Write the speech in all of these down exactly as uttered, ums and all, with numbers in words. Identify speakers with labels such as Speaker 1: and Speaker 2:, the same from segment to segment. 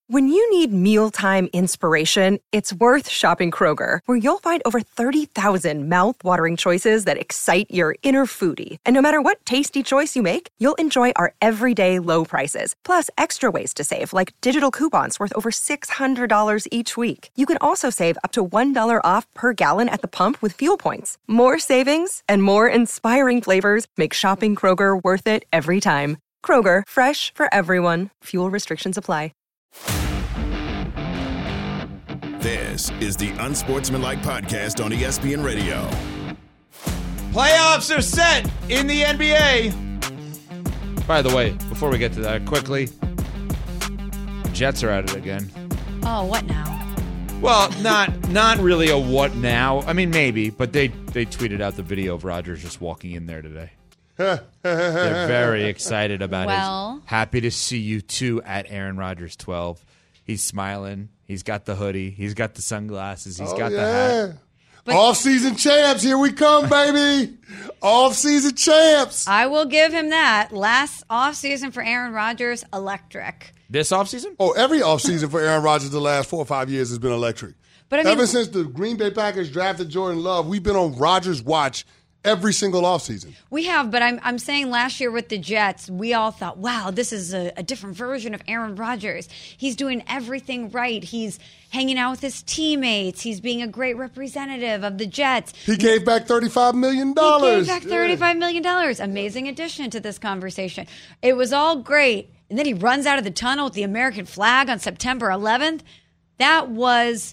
Speaker 1: When you need mealtime inspiration, it's worth shopping Kroger, where you'll find over thirty thousand mouth-watering choices that excite your inner foodie. And no matter what tasty choice you make, you'll enjoy our everyday low prices, plus extra ways to save, like digital coupons worth over six hundred dollars each week. You can also save up to one dollar off per gallon at the pump with fuel points. More savings and more inspiring flavors make shopping Kroger worth it every time. Kroger, fresh for everyone. Fuel restrictions apply.
Speaker 2: This is the Unsportsmanlike Podcast on E S P N Radio.
Speaker 3: Playoffs are set in the N B A. By the way, before we get to that, quickly, Jets are at it again.
Speaker 4: Oh, what now?
Speaker 3: Well, not not really a what now. I mean, maybe, but they, they tweeted out the video of Rodgers just walking in there today. They're very excited about
Speaker 4: well,
Speaker 3: it. Happy to see you, too, at Aaron Rodgers twelve. He's smiling. He's got the hoodie. He's got the sunglasses. He's
Speaker 5: oh,
Speaker 3: got
Speaker 5: yeah.
Speaker 3: the hat.
Speaker 4: But
Speaker 5: off-season champs, here we come, baby. Off-season champs.
Speaker 4: I will give him that. Last offseason for Aaron Rodgers, electric.
Speaker 3: This offseason?
Speaker 5: Oh, every offseason for Aaron Rodgers the last four or five years has been electric.
Speaker 4: But I mean,
Speaker 5: Ever since the Green Bay Packers drafted Jordan Love, we've been on Rodgers' watch every single offseason.
Speaker 4: We have, but I'm I'm saying last year with the Jets, we all thought, wow, this is a, a different version of Aaron Rodgers. He's doing everything right. He's hanging out with his teammates. He's being a great representative of the Jets.
Speaker 5: He gave back thirty-five million dollars.
Speaker 4: He gave back thirty-five million dollars. Amazing addition to this conversation. It was all great. And then he runs out of the tunnel with the American flag on September eleventh. That was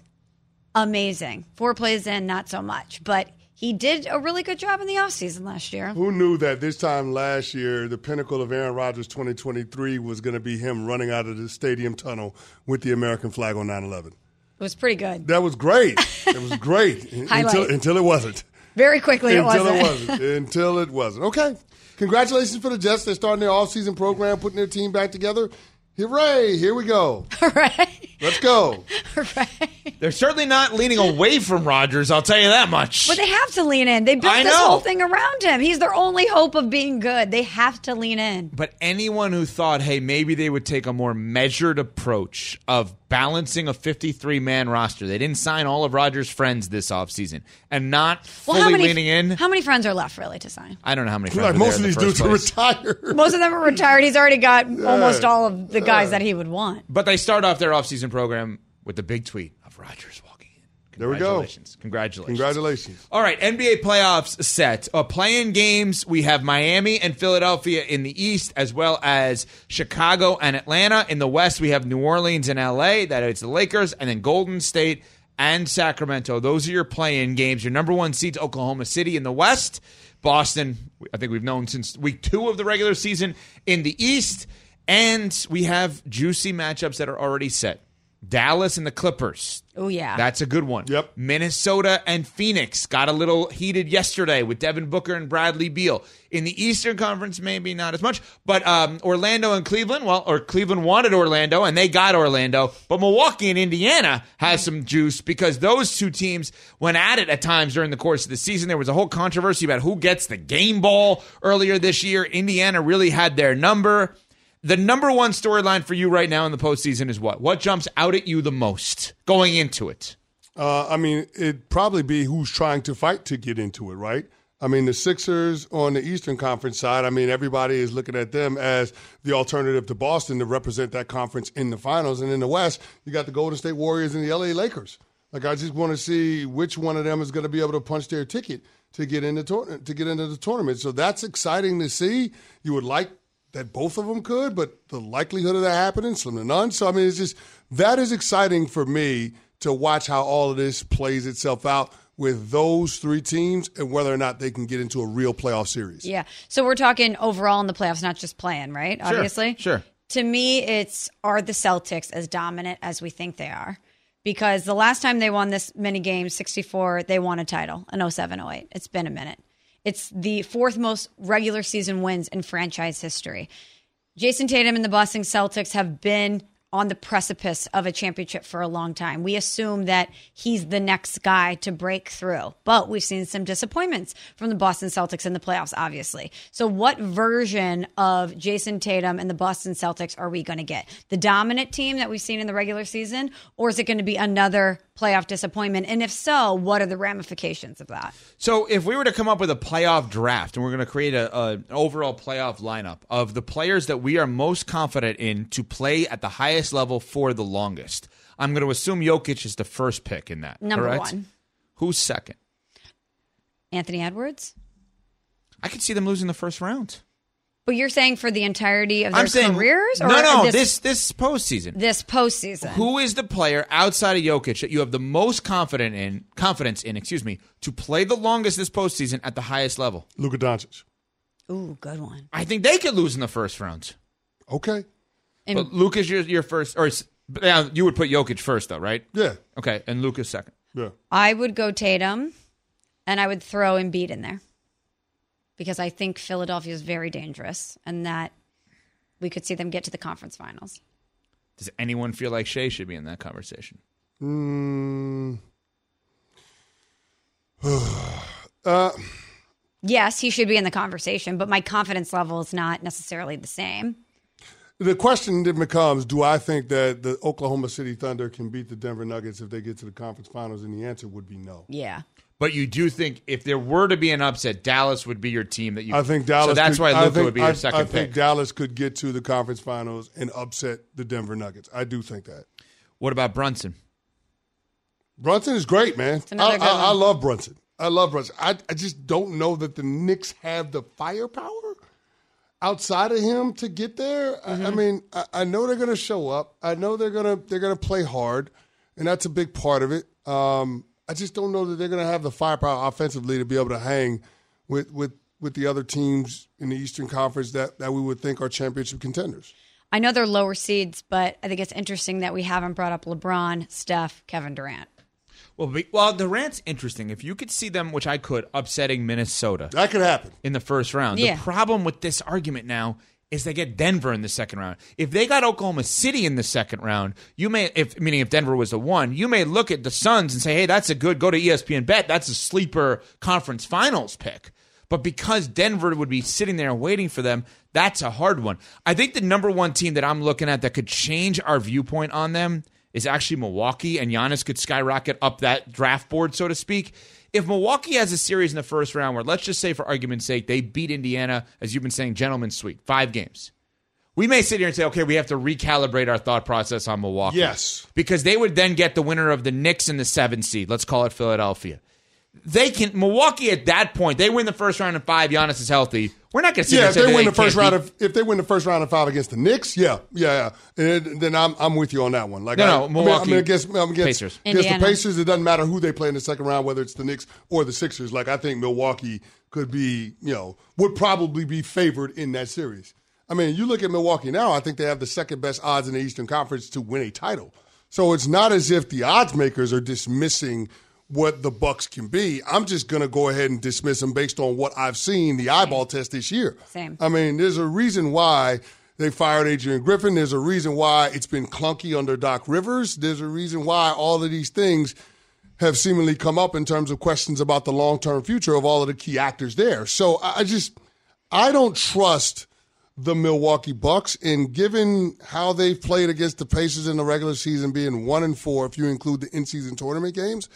Speaker 4: amazing. Four plays in, not so much. But he did a really good job in the offseason last year.
Speaker 5: Who knew that this time last year, the pinnacle of Aaron Rodgers twenty twenty-three was going to be him running out of the stadium tunnel with the American flag on nine eleven?
Speaker 4: It was pretty good.
Speaker 5: That was great. It was great until, until it wasn't.
Speaker 4: Very quickly it
Speaker 5: until
Speaker 4: wasn't.
Speaker 5: Until it wasn't. Until it wasn't. Okay. Congratulations for the Jets. They're starting their offseason program, putting their team back together. Hooray. Here we go.
Speaker 4: Hooray.
Speaker 5: Let's go.
Speaker 4: Hooray.
Speaker 3: They're certainly not leaning away from Rodgers, I'll tell you that much.
Speaker 4: But they have to lean in. They built
Speaker 3: I
Speaker 4: this
Speaker 3: know.
Speaker 4: whole thing around him. He's their only hope of being good. They have to lean in.
Speaker 3: But anyone who thought, hey, maybe they would take a more measured approach of balancing a fifty-three man roster. They didn't sign all of Rodgers' friends this offseason and not fully
Speaker 4: well, how many,
Speaker 3: leaning in.
Speaker 4: How many friends are left, really, to sign?
Speaker 3: I don't know how many friends
Speaker 5: Like
Speaker 3: are
Speaker 5: most
Speaker 3: there
Speaker 5: of
Speaker 3: in
Speaker 5: these
Speaker 3: the
Speaker 5: dudes
Speaker 3: first
Speaker 5: are
Speaker 3: place.
Speaker 5: retired.
Speaker 4: Most of them are retired. He's already got
Speaker 5: Yeah.
Speaker 4: almost all of the guys that he would want.
Speaker 3: But they start off their offseason program with the big tweet of Rodgers walking in.
Speaker 5: There we go.
Speaker 3: Congratulations. Congratulations.
Speaker 5: Congratulations.
Speaker 3: All right, N B A playoffs set. Uh, play-in games, we have Miami and Philadelphia in the East, as well as Chicago and Atlanta. In the West, we have New Orleans and L A. That is the Lakers, and then Golden State and Sacramento. Those are your play-in games. Your number one seeds, Oklahoma City in the West. Boston, I think we've known since week two of the regular season in the East. And we have juicy matchups that are already set. Dallas and the Clippers.
Speaker 4: Oh, yeah.
Speaker 3: That's a good one.
Speaker 5: Yep.
Speaker 3: Minnesota and Phoenix got a little heated yesterday with Devin Booker and Bradley Beal. In the Eastern Conference, maybe not as much. But um, Orlando and Cleveland, well, or Cleveland wanted Orlando, and they got Orlando. But Milwaukee and Indiana has some juice because those two teams went at it at times during the course of the season. There was a whole controversy about who gets the game ball earlier this year. Indiana really had their number. The number one storyline for you right now in the postseason is what? What jumps out at you the most going into it?
Speaker 5: Uh, I mean, it'd probably be who's trying to fight to get into it, right? I mean, the Sixers on the Eastern Conference side, I mean, everybody is looking at them as the alternative to Boston to represent that conference in the finals. And in the West, you got the Golden State Warriors and the L A Lakers. Like, I just want to see which one of them is going to be able to punch their ticket to get into tor- to get into the tournament. So that's exciting to see. You would like that both of them could, but the likelihood of that happening, slim to none. So, I mean, it's just, that is exciting for me to watch how all of this plays itself out with those three teams and whether or not they can get into a real playoff series.
Speaker 4: Yeah. So we're talking overall in the playoffs, not just playing, right?
Speaker 3: Sure,
Speaker 4: Obviously.
Speaker 3: Sure.
Speaker 4: To me, it's are the Celtics as dominant as we think they are? Because the last time they won this many games, sixty-four, they won a title in oh seven oh eight. It's been a minute. It's the fourth most regular season wins in franchise history. Jason Tatum and the Boston Celtics have been on the precipice of a championship for a long time. We assume that he's the next guy to break through. But we've seen some disappointments from the Boston Celtics in the playoffs, obviously. So what version of Jason Tatum and the Boston Celtics are we going to get? The dominant team that we've seen in the regular season? Or is it going to be another playoff disappointment? And if so, what are the ramifications of that?
Speaker 3: So if we were to come up with a playoff draft and we're going to create a, a, an overall playoff lineup of the players that we are most confident in to play at the highest level for the longest, I'm going to assume Jokic is the first pick in that.
Speaker 4: Number
Speaker 3: correct?
Speaker 4: one.
Speaker 3: Who's second?
Speaker 4: Anthony Edwards?
Speaker 3: I could see them losing the first round.
Speaker 4: But you're saying for the entirety of their
Speaker 3: I'm saying,
Speaker 4: careers? Or
Speaker 3: no, no,
Speaker 4: this,
Speaker 3: this this postseason.
Speaker 4: This postseason.
Speaker 3: Who is the player outside of Jokic that you have the most confident in, confidence in, excuse me, to play the longest this postseason at the highest level?
Speaker 5: Luka Doncic.
Speaker 4: Ooh, good one.
Speaker 3: I think they could lose in the first round.
Speaker 5: Okay.
Speaker 4: And
Speaker 3: But Luka's your, your first, or yeah, you would put Jokic first, though, right?
Speaker 5: Yeah.
Speaker 3: Okay, and Luka's second.
Speaker 5: Yeah.
Speaker 4: I would go Tatum, and I would throw Embiid in there because I think Philadelphia is very dangerous and that we could see them get to the conference finals.
Speaker 3: Does anyone feel like Shea should be in that conversation?
Speaker 5: Mm. uh,
Speaker 4: Yes, he should be in the conversation, but my confidence level is not necessarily the same.
Speaker 5: the question then becomes, do I think that the Oklahoma City Thunder can beat the Denver Nuggets if they get to the conference finals? And the answer would be no.
Speaker 4: Yeah.
Speaker 3: But you do think if there were to be an upset, Dallas would be your team that you.
Speaker 5: I think Dallas.
Speaker 3: So that's
Speaker 5: could,
Speaker 3: why
Speaker 5: I
Speaker 3: Luka
Speaker 5: think,
Speaker 3: would be your
Speaker 5: I,
Speaker 3: second
Speaker 5: I
Speaker 3: pick.
Speaker 5: think Dallas could get to the conference finals and upset the Denver Nuggets. I do think that.
Speaker 3: What about Brunson?
Speaker 5: Brunson is great, man. I,
Speaker 4: another good
Speaker 5: I, I
Speaker 4: one.
Speaker 5: love Brunson. I love Brunson. I, I just don't know that the Knicks have the firepower outside of him to get there.
Speaker 4: Mm-hmm.
Speaker 5: I, I mean, I, I know they're going to show up. I know they're going to they're going to play hard, and that's a big part of it. Um, I just don't know that they're going to have the firepower offensively to be able to hang with with, with the other teams in the Eastern Conference that, that we would think are championship contenders.
Speaker 4: I know they're lower seeds, but I think it's interesting that we haven't brought up LeBron, Steph, Kevin Durant.
Speaker 3: Well, be, well, Durant's interesting. If you could see them, which I could, upsetting Minnesota
Speaker 5: That could happen.
Speaker 3: in the first round.
Speaker 4: Yeah.
Speaker 3: The problem with this argument now is they get Denver in the second round. If they got Oklahoma City in the second round, you may, if meaning if Denver was the one, you may look at the Suns and say, hey, that's a good, go to E S P N Bet. That's a sleeper conference finals pick. But because Denver would be sitting there waiting for them, that's a hard one. I think the number one team that I'm looking at that could change our viewpoint on them is actually Milwaukee, and Giannis could skyrocket up that draft board, so to speak. If Milwaukee has a series in the first round where, let's just say for argument's sake, they beat Indiana, as you've been saying, gentlemen's sweep, five games, we may sit here and say, okay, we have to recalibrate our thought process on Milwaukee.
Speaker 5: Yes.
Speaker 3: Because they would then get the winner of the Knicks in the seventh seed. Let's call it Philadelphia. They can Milwaukee at that point, they win the first round in five, Giannis is healthy. We're not going to sit
Speaker 5: Yeah,
Speaker 3: there
Speaker 5: if
Speaker 3: and say
Speaker 5: they
Speaker 3: that
Speaker 5: win the
Speaker 3: can't
Speaker 5: first round,
Speaker 3: beat-
Speaker 5: of, if they win the first round of five against the Knicks, yeah, yeah, yeah. And then I'm I'm with you on that one. Like,
Speaker 3: No,
Speaker 5: I,
Speaker 3: no,
Speaker 5: I mean,
Speaker 3: Milwaukee,
Speaker 5: I mean, against, I'm against,
Speaker 3: Pacers.
Speaker 5: against the
Speaker 4: Indiana.
Speaker 5: Pacers, it doesn't matter who they play in the second round, whether it's the Knicks or the Sixers. Like, I think Milwaukee could be, you know, would probably be favored in that series. I mean, you look at Milwaukee now, I think they have the second best odds in the Eastern Conference to win a title. So it's not as if the odds makers are dismissing what the Bucks can be. I'm just going to go ahead and dismiss them based on what I've seen, the eyeball test this year.
Speaker 4: Same.
Speaker 5: I mean, there's a reason why they fired Adrian Griffin. There's a reason why it's been clunky under Doc Rivers. There's a reason why all of these things have seemingly come up in terms of questions about the long-term future of all of the key actors there. So I I just, I don't trust the Milwaukee Bucks. And given how they've played against the Pacers in the regular season, being one and four, if you include the in-season tournament games,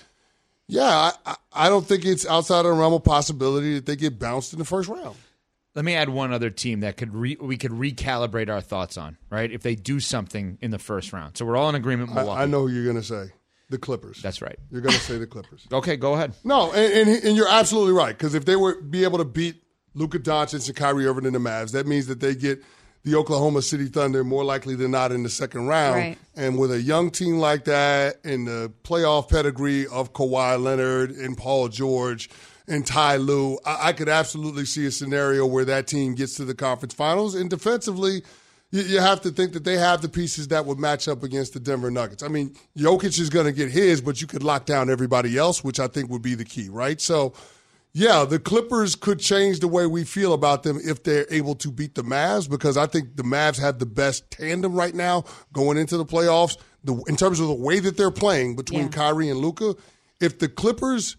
Speaker 5: yeah, I, I don't think it's outside of the realm of possibility that they get bounced in the first round.
Speaker 3: Let me add one other team that could re- we could recalibrate our thoughts on, right? If they do something in the first round. So we're all in agreement, Milwaukee.
Speaker 5: I, I know who you're going to say. The Clippers.
Speaker 3: That's right.
Speaker 5: You're going to say the Clippers.
Speaker 3: Okay, go ahead.
Speaker 5: No, and, and, and you're absolutely right, because if they were be able to beat Luka Doncic and Kyrie Irving and the Mavs, that means that they get the Oklahoma City Thunder more likely than not in the second round.
Speaker 4: Right.
Speaker 5: And with a young team like that and the playoff pedigree of Kawhi Leonard and Paul George and Ty Lue, I, I could absolutely see a scenario where that team gets to the conference finals. And defensively, you, you have to think that they have the pieces that would match up against the Denver Nuggets. I mean, Jokic is going to get his, but you could lock down everybody else, which I think would be the key, right? So Yeah, the Clippers could change the way we feel about them if they're able to beat the Mavs, because I think the Mavs have the best tandem right now going into the playoffs. The, in terms of the way that they're playing between
Speaker 4: Yeah.
Speaker 5: Kyrie and Luka, if the Clippers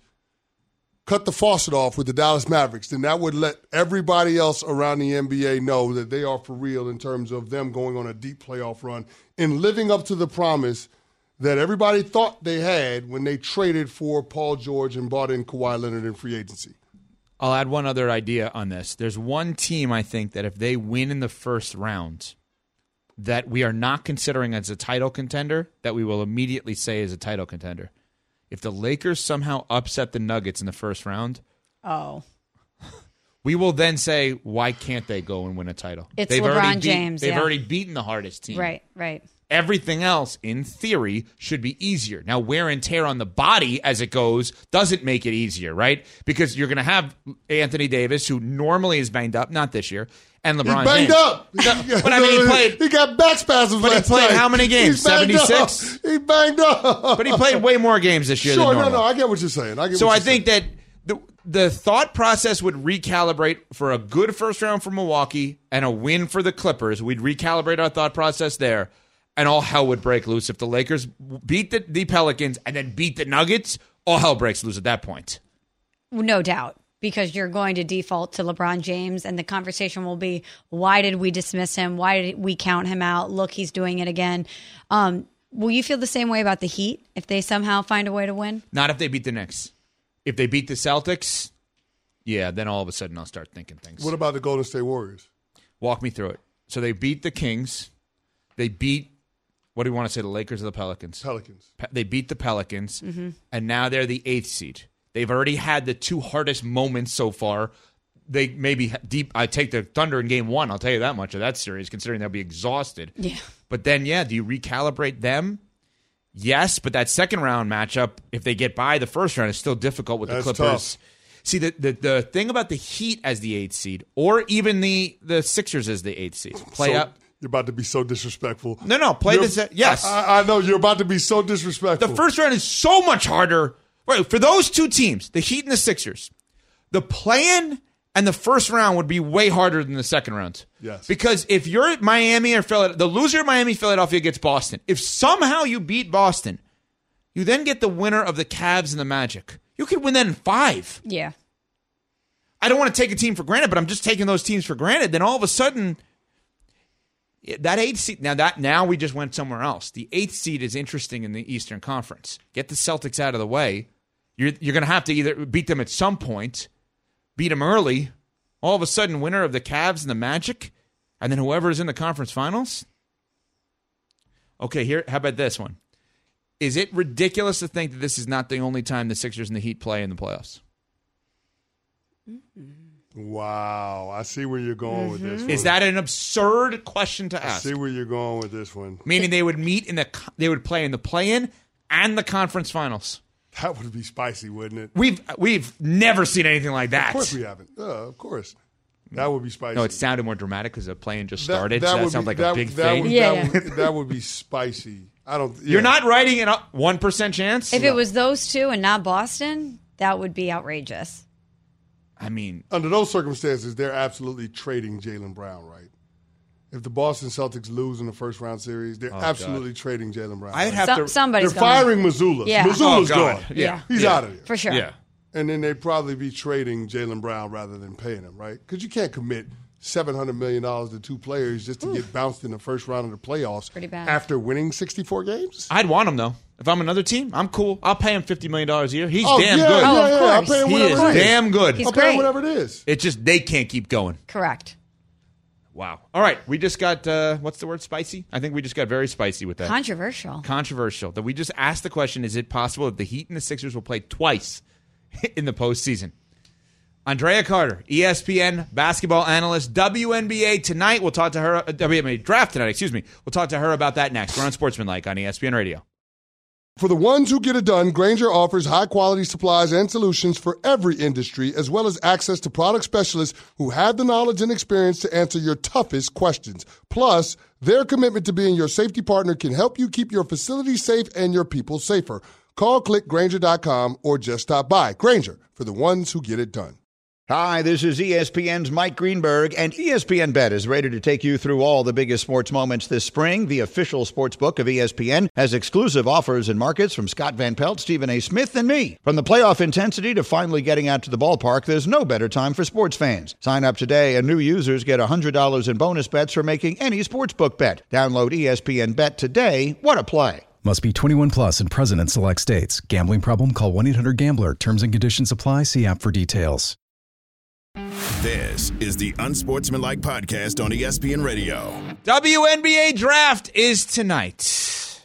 Speaker 5: cut the faucet off with the Dallas Mavericks, then that would let everybody else around the N B A know that they are for real in terms of them going on a deep playoff run and living up to the promise that everybody thought they had when they traded for Paul George and brought in Kawhi Leonard in free agency.
Speaker 3: I'll add one other idea on this. There's one team, I think, that if they win in the first round, that we are not considering as a title contender, that we will immediately say is a title contender. If the Lakers somehow upset the Nuggets in the first round,
Speaker 4: Oh.
Speaker 3: we will then say, why can't they go and win a title?
Speaker 4: It's
Speaker 3: they've
Speaker 4: LeBron
Speaker 3: already beat-
Speaker 4: James,
Speaker 3: They've
Speaker 4: yeah.
Speaker 3: already beaten the hardest team.
Speaker 4: Right, right.
Speaker 3: Everything else, in theory, should be easier. Now, wear and tear on the body as it goes doesn't make it easier, right? Because you're going to have Anthony Davis, who normally is banged up, not this year, and LeBron
Speaker 5: He's banged
Speaker 3: James.
Speaker 5: up.
Speaker 3: No, but I mean, he played.
Speaker 5: He got back spasms
Speaker 3: But he
Speaker 5: last
Speaker 3: played
Speaker 5: night.
Speaker 3: how many games?
Speaker 5: He's banged
Speaker 3: seventy-six?
Speaker 5: up. He banged up.
Speaker 3: But he played way more games this year
Speaker 5: Sure,
Speaker 3: than
Speaker 5: no,
Speaker 3: normal.
Speaker 5: no, I get what you're saying. I get
Speaker 3: So
Speaker 5: what
Speaker 3: I
Speaker 5: you're
Speaker 3: think
Speaker 5: saying.
Speaker 3: that the the thought process would recalibrate for a good first round for Milwaukee and a win for the Clippers. We'd recalibrate our thought process there, and all hell would break loose if the Lakers beat the, the Pelicans and then beat the Nuggets. All hell breaks loose at that point.
Speaker 4: No doubt, because you're going to default to LeBron James, and the conversation will be, why did we dismiss him? Why did we count him out? Look, he's doing it again. Um, will you feel the same way about the Heat if they somehow find a way to win?
Speaker 3: Not if they beat the Knicks. If they beat the Celtics, yeah, then all of a sudden I'll start thinking things.
Speaker 5: What about the Golden State Warriors?
Speaker 3: Walk me through it. So they beat the Kings. They beat, what do you want to say, the Lakers or the Pelicans?
Speaker 5: Pelicans.
Speaker 3: Pe- They beat the Pelicans, and now they're the eighth seed. They've already had the two hardest moments so far. They maybe ha- deep. I take the Thunder in game one. I'll tell you that much of that series, considering they'll be exhausted.
Speaker 4: Yeah.
Speaker 3: But then, yeah, do you recalibrate them? Yes, but that second round matchup, if they get by the first round, is still difficult with
Speaker 5: That's
Speaker 3: the Clippers.
Speaker 5: tough.
Speaker 3: See, the, the the thing about the Heat as the eighth seed, or even the the Sixers as the eighth seed, play
Speaker 5: So,
Speaker 3: up.
Speaker 5: You're about to be so disrespectful.
Speaker 3: No, no, play
Speaker 5: You're-
Speaker 3: this. Yes,
Speaker 5: I, I know you're about to be so disrespectful.
Speaker 3: the first round is so much harder. Right, for those two teams, the Heat and the Sixers, the play-in and the first round would be way harder than the second round.
Speaker 5: Yes.
Speaker 3: Because if you're Miami or Philadelphia, the loser of Miami, Philadelphia gets Boston. If somehow you beat Boston, you then get the winner of the Cavs and the Magic. You could win that in five.
Speaker 4: Yeah.
Speaker 3: I don't want to take a team for granted, but I'm just taking those teams for granted. Then all of a sudden, that eighth seed. Now that now we just went somewhere else. The eighth seed is interesting in the Eastern Conference. Get the Celtics out of the way. You're you're going to have to either beat them at some point, beat them early. All of a sudden, winner of the Cavs and the Magic, and then whoever is in the conference finals. Okay, here. How about this one? Is it ridiculous to think that this is not the only time the Sixers and the Heat play in the playoffs?
Speaker 5: Wow, I see where you're going with this one.
Speaker 3: Is that an absurd question to
Speaker 5: I
Speaker 3: ask?
Speaker 5: see where you're going with this one.
Speaker 3: Meaning they would meet in the they would play in the play-in and the conference finals.
Speaker 5: That would be spicy, wouldn't it?
Speaker 3: We've we've never seen anything like that.
Speaker 5: Of course we haven't. Uh, of course. That would be spicy.
Speaker 3: No, it sounded more dramatic because the play-in just
Speaker 5: That-
Speaker 3: started.
Speaker 5: that
Speaker 3: so that
Speaker 5: would
Speaker 3: sounds
Speaker 5: be-
Speaker 3: like
Speaker 5: that-
Speaker 3: a big
Speaker 5: that
Speaker 3: thing.
Speaker 5: Would,
Speaker 4: Yeah,
Speaker 5: that, would, that would be spicy. I don't. Yeah.
Speaker 3: You're not writing a one percent chance.
Speaker 4: If it was those two and not Boston, that would be outrageous.
Speaker 3: I mean,
Speaker 5: Under those circumstances, they're absolutely trading Jaylen Brown, right? If the Boston Celtics lose in the first round series, they're absolutely trading Jaylen Brown.
Speaker 3: I'd
Speaker 5: right?
Speaker 3: have
Speaker 4: Some,
Speaker 3: to.
Speaker 4: somebody's
Speaker 5: They're
Speaker 4: going.
Speaker 5: firing Missoula.
Speaker 4: Yeah.
Speaker 5: Missoula's
Speaker 3: Oh, God.
Speaker 5: gone.
Speaker 3: Yeah.
Speaker 5: He's
Speaker 3: Yeah.
Speaker 5: out of there.
Speaker 4: For sure.
Speaker 3: Yeah.
Speaker 5: And then they'd probably be trading Jaylen Brown rather than paying him, right? Because you can't commit seven hundred million dollars to two players just to get bounced in the first round of the playoffs
Speaker 4: Pretty bad.
Speaker 5: after winning sixty-four games.
Speaker 3: I'd want him though. If I'm another team, I'm cool. I'll pay him fifty million dollars a year. He's
Speaker 5: Oh,
Speaker 3: damn
Speaker 5: yeah,
Speaker 3: good.
Speaker 5: Yeah,
Speaker 4: Oh, of
Speaker 5: yeah, I'll
Speaker 4: course.
Speaker 5: pay him
Speaker 3: He
Speaker 5: whatever
Speaker 3: is
Speaker 5: it is.
Speaker 3: damn good.
Speaker 4: He's
Speaker 5: I'll pay him
Speaker 4: great.
Speaker 5: whatever it is.
Speaker 3: It's just they can't keep going.
Speaker 4: Correct.
Speaker 3: Wow. All right, we just got uh, what's the word? Spicy. I think we just got very spicy with that.
Speaker 4: Controversial.
Speaker 3: Controversial. That we just asked the question: is it possible that the Heat and the Sixers will play twice in the postseason? Andrea Carter, E S P N basketball analyst, W N B A tonight. We'll talk to her. Uh, W N B A draft tonight. Excuse me. We'll talk to her about that next. We're on Sportsmanlike on E S P N Radio.
Speaker 5: For the ones who get it done, Grainger offers high-quality supplies and solutions for every industry, as well as access to product specialists who have the knowledge and experience to answer your toughest questions. Plus, their commitment to being your safety partner can help you keep your facility safe and your people safer. Call, click Grainger dot com, or just stop by. Grainger, for the ones who get it done.
Speaker 6: Hi, this is E S P N's Mike Greenberg, and E S P N Bet is ready to take you through all the biggest sports moments this spring. The official sports book of E S P N has exclusive offers and markets from Scott Van Pelt, Stephen A. Smith, and me. From the playoff intensity to finally getting out to the ballpark, there's no better time for sports fans. Sign up today, and new users get one hundred dollars in bonus bets for making any sportsbook bet. Download E S P N Bet today. What a play.
Speaker 7: Must be twenty-one plus and present in select states. Gambling problem? Call one eight hundred gambler. Terms and conditions apply. See app for details.
Speaker 2: This is the Unsportsmanlike Podcast on E S P N Radio.
Speaker 3: W N B A Draft is tonight.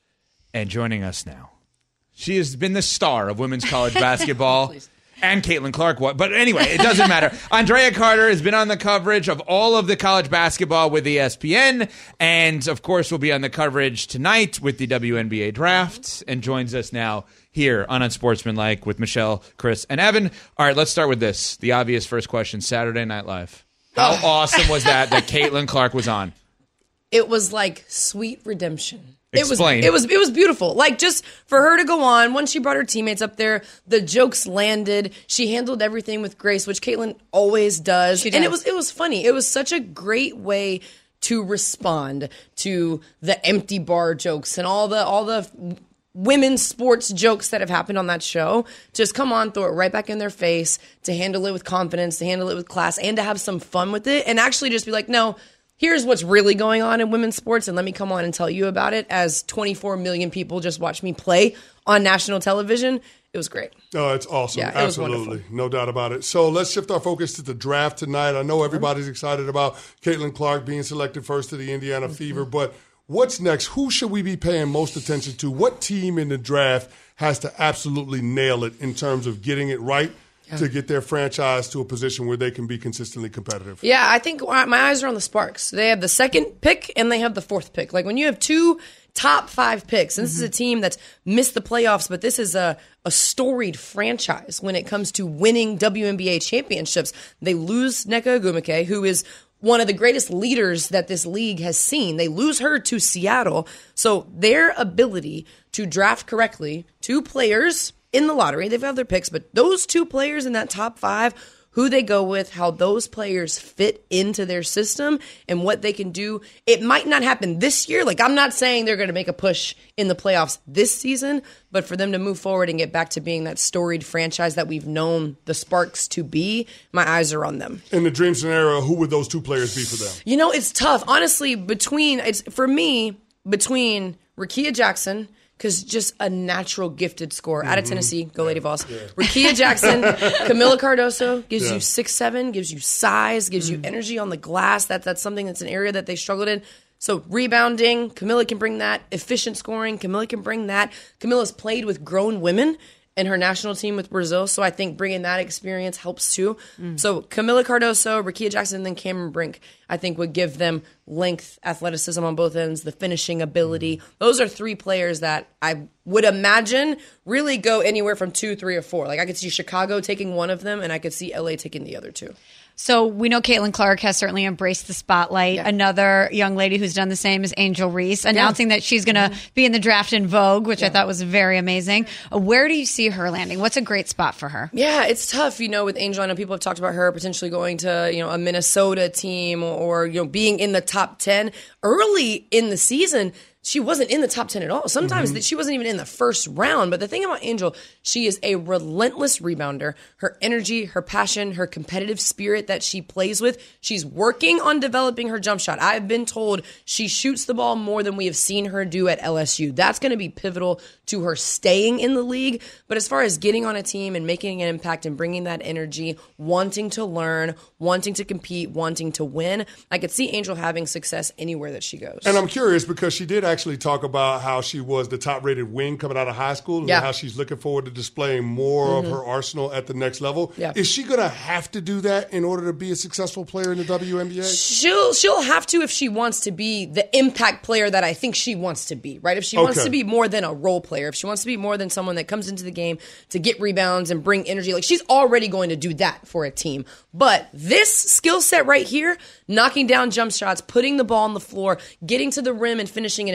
Speaker 3: And joining us now, she has been the star of women's college basketball. And Caitlin Clark. But anyway, it doesn't matter. Andrea Carter has been on the coverage of all of the college basketball with E S P N. And, of course, will be on the coverage tonight with the W N B A Draft. And joins us now here on Unsportsmanlike with Michelle, Chris, and Evan. All right, let's start with this. The obvious first question, Saturday Night Live. How awesome was that that Caitlin Clark was on?
Speaker 8: It was like sweet redemption.
Speaker 3: Explain.
Speaker 8: It was, it was it was beautiful. Like, just for her to go on, once she brought her teammates up there, the jokes landed. She handled everything with grace, which Caitlin always does.
Speaker 4: She does.
Speaker 8: And it was it was funny. It was such a great way to respond to the empty bar jokes and all the all the women's sports jokes that have happened on that show. Just come on, throw it right back in their face, to handle it with confidence, to handle it with class, and to have some fun with it, and actually just be like, no, here's what's really going on in women's sports, and let me come on and tell you about it, as twenty-four million people just watch me play on national television. It was great.
Speaker 5: Oh, it's awesome.
Speaker 8: Yeah, it was
Speaker 5: Absolutely.
Speaker 8: wonderful.
Speaker 5: No doubt about it. So let's shift our focus to the draft tonight. I know everybody's excited about Caitlin Clark being selected first to the Indiana
Speaker 8: Mm-hmm.
Speaker 5: Fever, but what's next? Who should we be paying most attention to? What team in the draft has to absolutely nail it in terms of getting it right yeah. to get their franchise to a position where they can be consistently competitive?
Speaker 8: Yeah, I think my eyes are on the Sparks. They have the second pick and they have the fourth pick. Like, when you have two top five picks, and this mm-hmm. is a team that's missed the playoffs, but this is a, a storied franchise when it comes to winning W N B A championships. They lose Nneka Ogwumike, who is one of the greatest leaders that this league has seen. They lose her to Seattle. So their ability to draft correctly two players in the lottery, they've had their picks, but those two players in that top five, who they go with, how those players fit into their system, and what they can do. It might not happen this year. Like, I'm not saying they're going to make a push in the playoffs this season, but for them to move forward and get back to being that storied franchise that we've known the Sparks to be, my eyes are on them.
Speaker 5: In the dream scenario, who would those two players be for them?
Speaker 8: You know, it's tough. Honestly, between, it's for me, between Rickea Jackson, because just a natural gifted scorer mm-hmm. out of Tennessee, go Lady Vols. Yeah. Rickea Jackson, Kamilla Cardoso gives yeah. you six seven, gives you size, gives mm-hmm. you energy on the glass. That that's something that's an area that they struggled in. So rebounding, Kamilla can bring that. Efficient scoring, Kamilla can bring that. Camilla's played with grown women in her national team with Brazil, so I think bringing that experience helps too. Mm. So Kamilla Cardoso, Rickea Jackson, and then Cameron Brink, I think would give them length, athleticism on both ends, the finishing ability. Those are three players that I would imagine really go anywhere from two, three, or four. Like, I could see Chicago taking one of them, and I could see L A taking the other two.
Speaker 4: So we know Caitlin Clark has certainly embraced the spotlight.
Speaker 8: Yeah.
Speaker 4: Another young lady who's done the same is Angel Reese, announcing yeah. that she's going to mm-hmm. be in the draft in Vogue, which yeah. I thought was very amazing. Uh, where do you see her landing? What's a great spot for her?
Speaker 8: Yeah, it's tough, you know, with Angel. I know people have talked about her potentially going to, you know, a Minnesota team or, you know, being in the top ten. Early in the season, she wasn't in the top ten at all. Sometimes mm-hmm. she wasn't even in the first round. But the thing about Angel, she is a relentless rebounder. Her energy, her passion, her competitive spirit that she plays with, she's working on developing her jump shot. I've been told she shoots the ball more than we have seen her do at L S U. That's going to be pivotal to her staying in the league. But as far as getting on a team and making an impact and bringing that energy, wanting to learn, wanting to compete, wanting to win, I could see Angel having success anywhere that she goes.
Speaker 5: And I'm curious because she did actually actually talk about how she was the top-rated wing coming out of high school and
Speaker 8: yeah.
Speaker 5: how she's looking forward to displaying more mm-hmm. of her arsenal at the next level.
Speaker 8: Yeah.
Speaker 5: Is she going to have to do that in order to be a successful player in the W N B A?
Speaker 8: She'll she'll have to if she wants to be the impact player that I think she wants to be, right? If she okay. wants to be more than a role player, if she wants to be more than someone that comes into the game to get rebounds and bring energy, like she's already going to do that for a team. But this skill set right here, knocking down jump shots, putting the ball on the floor, getting to the rim and finishing in an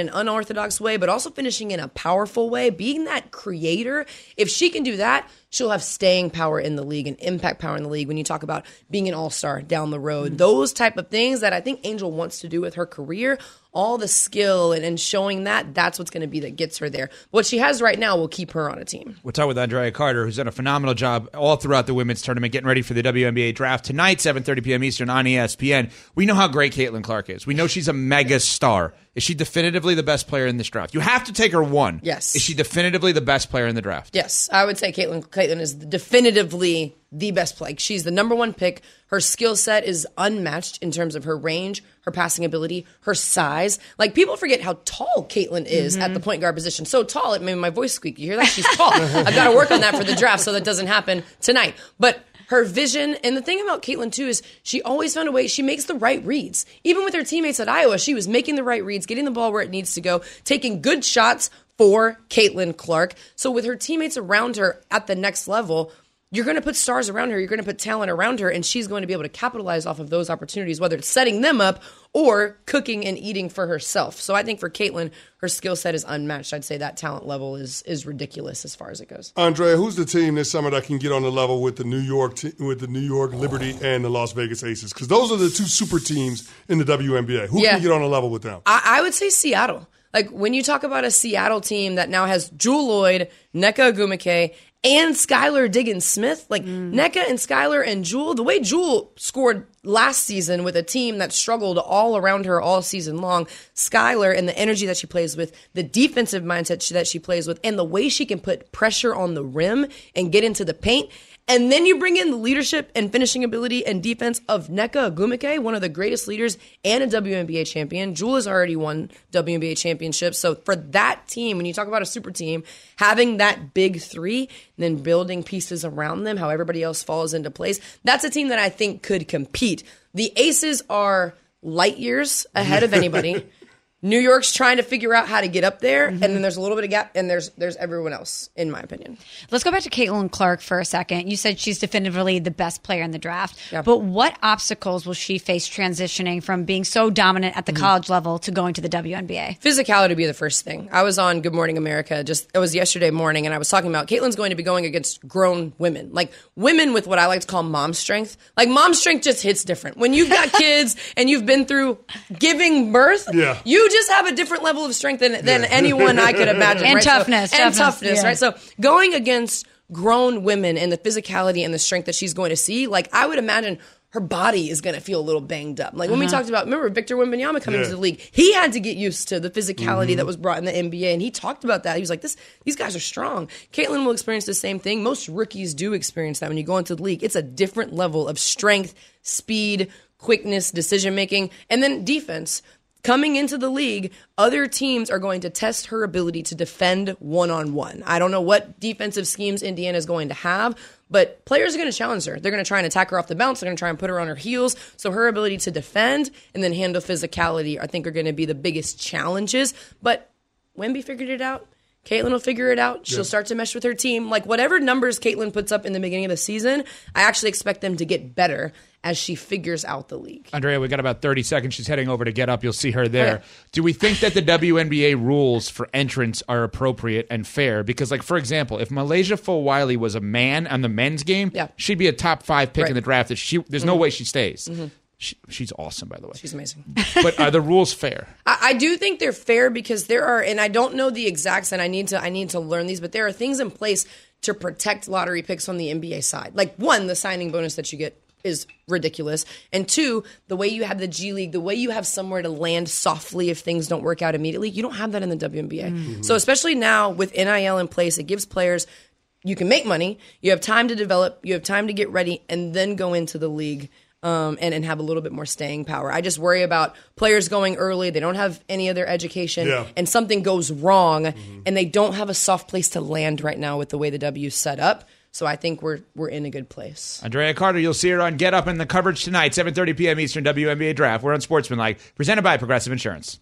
Speaker 8: an unorthodox way, but also finishing in a powerful way, being that creator. If she can do that, she'll have staying power in the league and impact power in the league. When you talk about being an all-star down the road, mm-hmm. those type of things that I think Angel wants to do with her career, all the skill and, and showing that, that's what's going to be that gets her there. What she has right now will keep her on a team.
Speaker 3: We'll talk with Andrea Carter, who's done a phenomenal job all throughout the women's tournament, getting ready for the W N B A draft tonight, seven thirty p.m. Eastern on E S P N. We know how great Caitlin Clark is. We know she's a mega star. Is she definitively the best player in this draft? You have to take her one.
Speaker 8: Yes.
Speaker 3: Is she definitively the best player in the draft?
Speaker 8: Yes. I would say Caitlin, Caitlin is definitively the best play. She's the number one pick. Her skill set is unmatched in terms of her range, her passing ability, her size. Like, people forget how tall Caitlin is mm-hmm. at the point guard position. So tall, it made my voice squeak. You hear that? She's tall. I've got to work on that for the draft so that doesn't happen tonight. But her vision, and the thing about Caitlin, too, is she always found a way. She makes the right reads. Even with her teammates at Iowa, she was making the right reads, getting the ball where it needs to go, taking good shots for Caitlin Clark. So with her teammates around her at the next level, you're going to put stars around her, you're going to put talent around her, and she's going to be able to capitalize off of those opportunities, whether it's setting them up or cooking and eating for herself. So I think for Caitlin, her skill set is unmatched. I'd say that talent level is is ridiculous as far as it goes.
Speaker 5: Andrea, who's the team this summer that can get on the level with the New York te- with the New York Liberty and the Las Vegas Aces? Because those are the two super teams in the W N B A. Who yeah. can get on a level with them?
Speaker 8: I, I would say Seattle. Like, when you talk about a Seattle team that now has Jewel Lloyd, Nneka Ogwumike, and Skylar Diggins-Smith, like mm. Nneka and Skylar and Jewel, the way Jewel scored last season with a team that struggled all around her all season long, Skylar and the energy that she plays with, the defensive mindset she, that she plays with, and the way she can put pressure on the rim and get into the paint. And then you bring in the leadership and finishing ability and defense of Nneka Ogwumike, one of the greatest leaders and a W N B A champion. Jewel has already won W N B A championships. So for that team, when you talk about a super team, having that big three and then building pieces around them, how everybody else falls into place, that's a team that I think could compete. The Aces are light years ahead of anybody. New York's trying to figure out how to get up there, mm-hmm. and then there's a little bit of gap, and there's there's everyone else, in my opinion.
Speaker 4: Let's go back to Caitlin Clark for a second. You said she's definitively the best player in the draft,
Speaker 8: yeah.
Speaker 4: but what obstacles will she face transitioning from being so dominant at the mm-hmm. college level to going to the W N B A?
Speaker 8: Physicality would be the first thing. I was on Good Morning America, just it was yesterday morning, and I was talking about Caitlin's going to be going against grown women, like women with what I like to call mom strength. Like, mom strength just hits different. When you've got kids and you've been through giving birth,
Speaker 5: yeah.
Speaker 8: you just have a different level of strength than, than yeah. anyone I could imagine.
Speaker 4: and
Speaker 8: right?
Speaker 4: toughness.
Speaker 8: So, and
Speaker 4: toughness,
Speaker 8: toughness,
Speaker 4: yeah.
Speaker 8: right? So going against grown women and the physicality and the strength that she's going to see, like, I would imagine her body is going to feel a little banged up. Like, when uh-huh. we talked about, remember Victor Wembanyama coming
Speaker 5: yeah.
Speaker 8: into the league, he had to get used to the physicality
Speaker 5: mm-hmm.
Speaker 8: that was brought in the N B A, and he talked about that. He was like, "This, these guys are strong." Caitlin will experience the same thing. Most rookies do experience that when you go into the league. It's a different level of strength, speed, quickness, decision-making, and then defense. Coming into the league, other teams are going to test her ability to defend one-on-one. I don't know what defensive schemes Indiana is going to have, but players are going to challenge her. They're going to try and attack her off the bounce. They're going to try and put her on her heels. So her ability to defend and then handle physicality, I think, are going to be the biggest challenges. But Wemby figured it out. Caitlin will figure it out. She'll yeah. start to mesh with her team. Like, whatever numbers Caitlin puts up in the beginning of the season, I actually expect them to get better as she figures out the league.
Speaker 3: Andrea, we got about thirty seconds. She's heading over to Get Up. You'll see her there.
Speaker 8: Okay.
Speaker 3: Do we think that the W N B A rules for entrance are appropriate and fair? Because, like, for example, if Malaysia Fulwiley was a man on the men's game,
Speaker 8: yeah.
Speaker 3: she'd be a top five pick
Speaker 8: right.
Speaker 3: in the draft. She, there's mm-hmm. no way she stays. Mm-hmm. She, she's awesome, by the way.
Speaker 8: She's amazing.
Speaker 3: But are the rules fair?
Speaker 8: I, I do think they're fair because there are, and I don't know the exacts, and I need to I need to learn these, but there are things in place to protect lottery picks on the N B A side. Like, one, the signing bonus that you get is ridiculous. And two, the way you have the G League, the way you have somewhere to land softly if things don't work out immediately, you don't have that in the W N B A. Mm-hmm. So especially now with N I L in place, it gives players, you can make money, you have time to develop, you have time to get ready, and then go into the league um, and, and have a little bit more staying power. I just worry about players going early, they don't have any other education,
Speaker 5: yeah.
Speaker 8: and something goes wrong, mm-hmm. and they don't have a soft place to land right now with the way the W's set up. So I think we're we're in a good place.
Speaker 3: Andrea Carter, you'll see her on Get Up in the coverage tonight, seven thirty p.m. Eastern, W N B A Draft. We're on Sportsmanlike, presented by Progressive Insurance.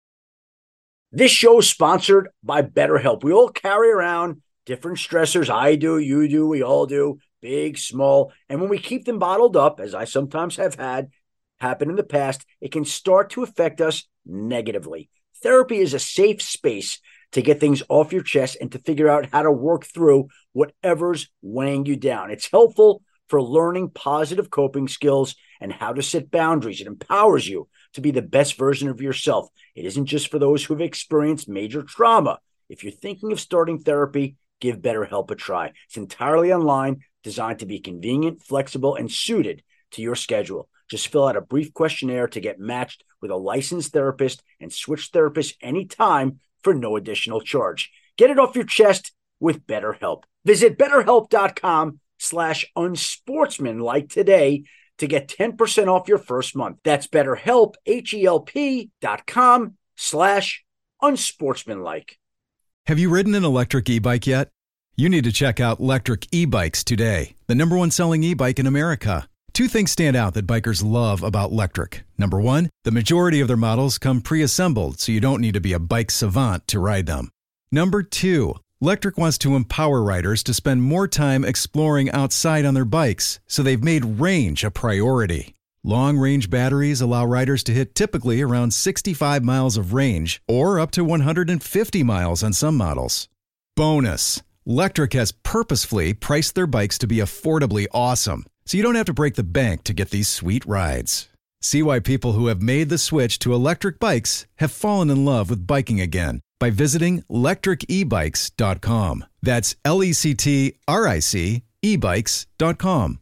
Speaker 9: This show is sponsored by BetterHelp. We all carry around different stressors. I do, you do, we all do, big, small. And when we keep them bottled up, as I sometimes have had happen in the past, it can start to affect us negatively. Therapy is a safe space to get things off your chest and to figure out how to work through whatever's weighing you down. It's helpful for learning positive coping skills and how to set boundaries. It empowers you to be the best version of yourself. It isn't just for those who have experienced major trauma. If you're thinking of starting therapy, give BetterHelp a try. It's entirely online, designed to be convenient, flexible, and suited to your schedule. Just fill out a brief questionnaire to get matched with a licensed therapist and switch therapists anytime for no additional charge. Get it off your chest with BetterHelp. Visit BetterHelp.com slash unsportsmanlike today to get ten percent off your first month. That's BetterHelp, H-E-L-P dot com slash unsportsmanlike.
Speaker 7: Have you ridden an electric e-bike yet? You need to check out Lectric E-Bikes today, the number one selling e-bike in America. Two things stand out that bikers love about Lectric. Number one, the majority of their models come pre-assembled, so you don't need to be a bike savant to ride them. Number two, Lectric wants to empower riders to spend more time exploring outside on their bikes, so they've made range a priority. Long-range batteries allow riders to hit typically around sixty-five miles of range, or up to one hundred fifty miles on some models. Bonus, Lectric has purposefully priced their bikes to be affordably awesome, so you don't have to break the bank to get these sweet rides. See why people who have made the switch to electric bikes have fallen in love with biking again by visiting lectric e bikes dot com. That's L E C T R I C e bikes dot com.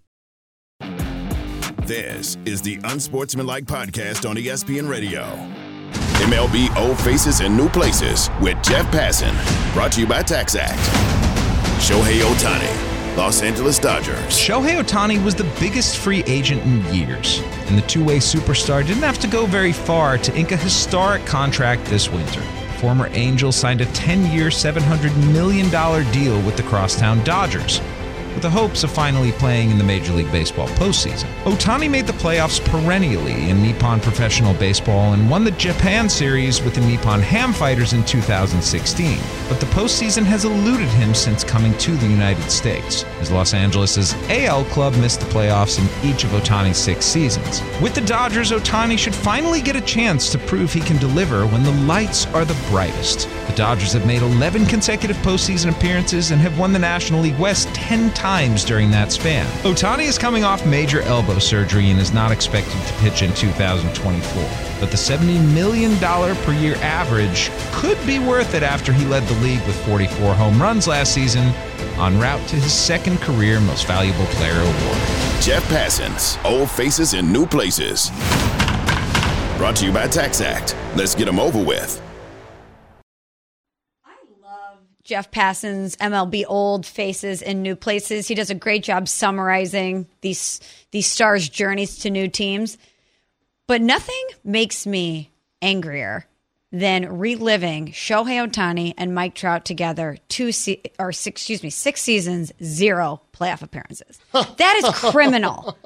Speaker 2: This is the Unsportsmanlike Podcast on E S P N Radio. M L B Old Faces in New Places with Jeff Passan. Brought to you by TaxAct. Shohei Ohtani, Los Angeles Dodgers.
Speaker 10: Shohei Ohtani was the biggest free agent in years, and the two-way superstar didn't have to go very far to ink a historic contract this winter. Former Angel signed a ten-year, seven hundred million dollars deal with the crosstown Dodgers, with the hopes of finally playing in the Major League Baseball postseason. Ohtani made the playoffs perennially in Nippon Professional Baseball and won the Japan Series with the Nippon Ham Fighters in two thousand sixteen. But the postseason has eluded him since coming to the United States, as Los Angeles' A L club missed the playoffs in each of Ohtani's six seasons. With the Dodgers, Ohtani should finally get a chance to prove he can deliver when the lights are the brightest. The Dodgers have made eleven consecutive postseason appearances and have won the National League West ten times during that span. Ohtani is coming off major elbow surgery and is not expected to pitch in two thousand twenty-four. But the seventy million dollars per year average could be worth it after he led the league with forty-four home runs last season, en route to his second career Most Valuable Player award.
Speaker 2: Jeff Passan's Old Faces in New Places. Brought to you by TaxAct. Let's get them over with.
Speaker 4: Jeff Passan's M L B Old Faces in New Places. He does a great job summarizing these these stars' journeys to new teams. But nothing makes me angrier than reliving Shohei Ohtani and Mike Trout together two se- or six, excuse me, six seasons, zero playoff appearances. That is criminal.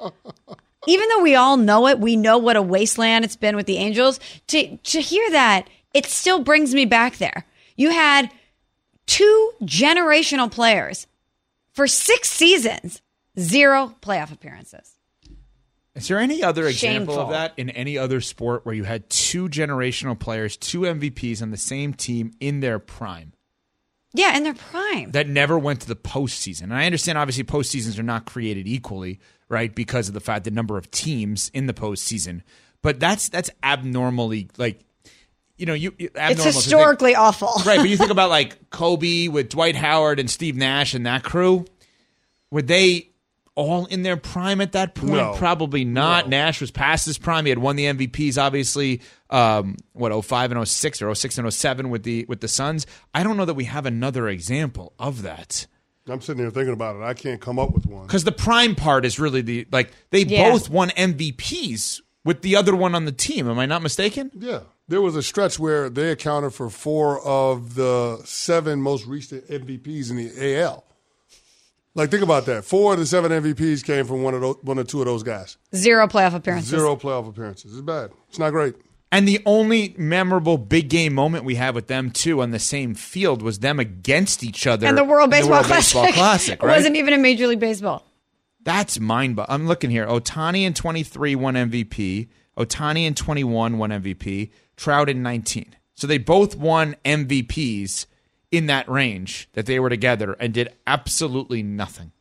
Speaker 4: Even though we all know it, we know what a wasteland it's been with the Angels. To to hear that, it still brings me back there. You had two generational players for six seasons, zero playoff appearances.
Speaker 3: Is there any other example
Speaker 4: Shameful.
Speaker 3: of that in any other sport where you had two generational players, two M V Ps on the same team in their prime?
Speaker 4: Yeah, in their prime.
Speaker 3: That never went to the postseason. And I understand, obviously, postseasons are not created equally, right, because of the fact the number of teams in the postseason. But that's that's abnormally, like, you know, you, you abnormal.
Speaker 4: It's historically
Speaker 3: think,
Speaker 4: awful.
Speaker 3: Right, but you think about, like, Kobe with Dwight Howard and Steve Nash and that crew. Were they all in their prime at that point?
Speaker 5: No.
Speaker 3: Probably not.
Speaker 5: No.
Speaker 3: Nash was past his prime. He had won the M V Ps, obviously, um, what, oh five and oh six or oh six and oh seven with the with the Suns. I don't know that we have another example of that.
Speaker 5: I'm sitting here thinking about it. I can't come up with one.
Speaker 3: Because the prime part is really the, like, they
Speaker 4: Yeah.
Speaker 3: both won M V Ps with the other one on the team. Am I not mistaken?
Speaker 5: Yeah. There was a stretch where they accounted for four of the seven most recent M V Ps in the A L. Like, think about that. Four of the seven M V Ps came from one of those, one or two of those guys.
Speaker 4: Zero playoff appearances.
Speaker 5: Zero playoff appearances. It's bad. It's not great.
Speaker 3: And the only memorable big game moment we had with them, too, on the same field was them against each other.
Speaker 4: And the World
Speaker 3: in
Speaker 4: Baseball
Speaker 3: World
Speaker 4: Classic.
Speaker 3: Baseball Classic, right?
Speaker 4: It wasn't even in Major League Baseball.
Speaker 3: That's mind-boggling. I'm looking here. Ohtani in twenty-three won M V P. Ohtani in twenty-one won M V P. Trout in nineteen. So they both won M V Ps in that range that they were together and did absolutely nothing.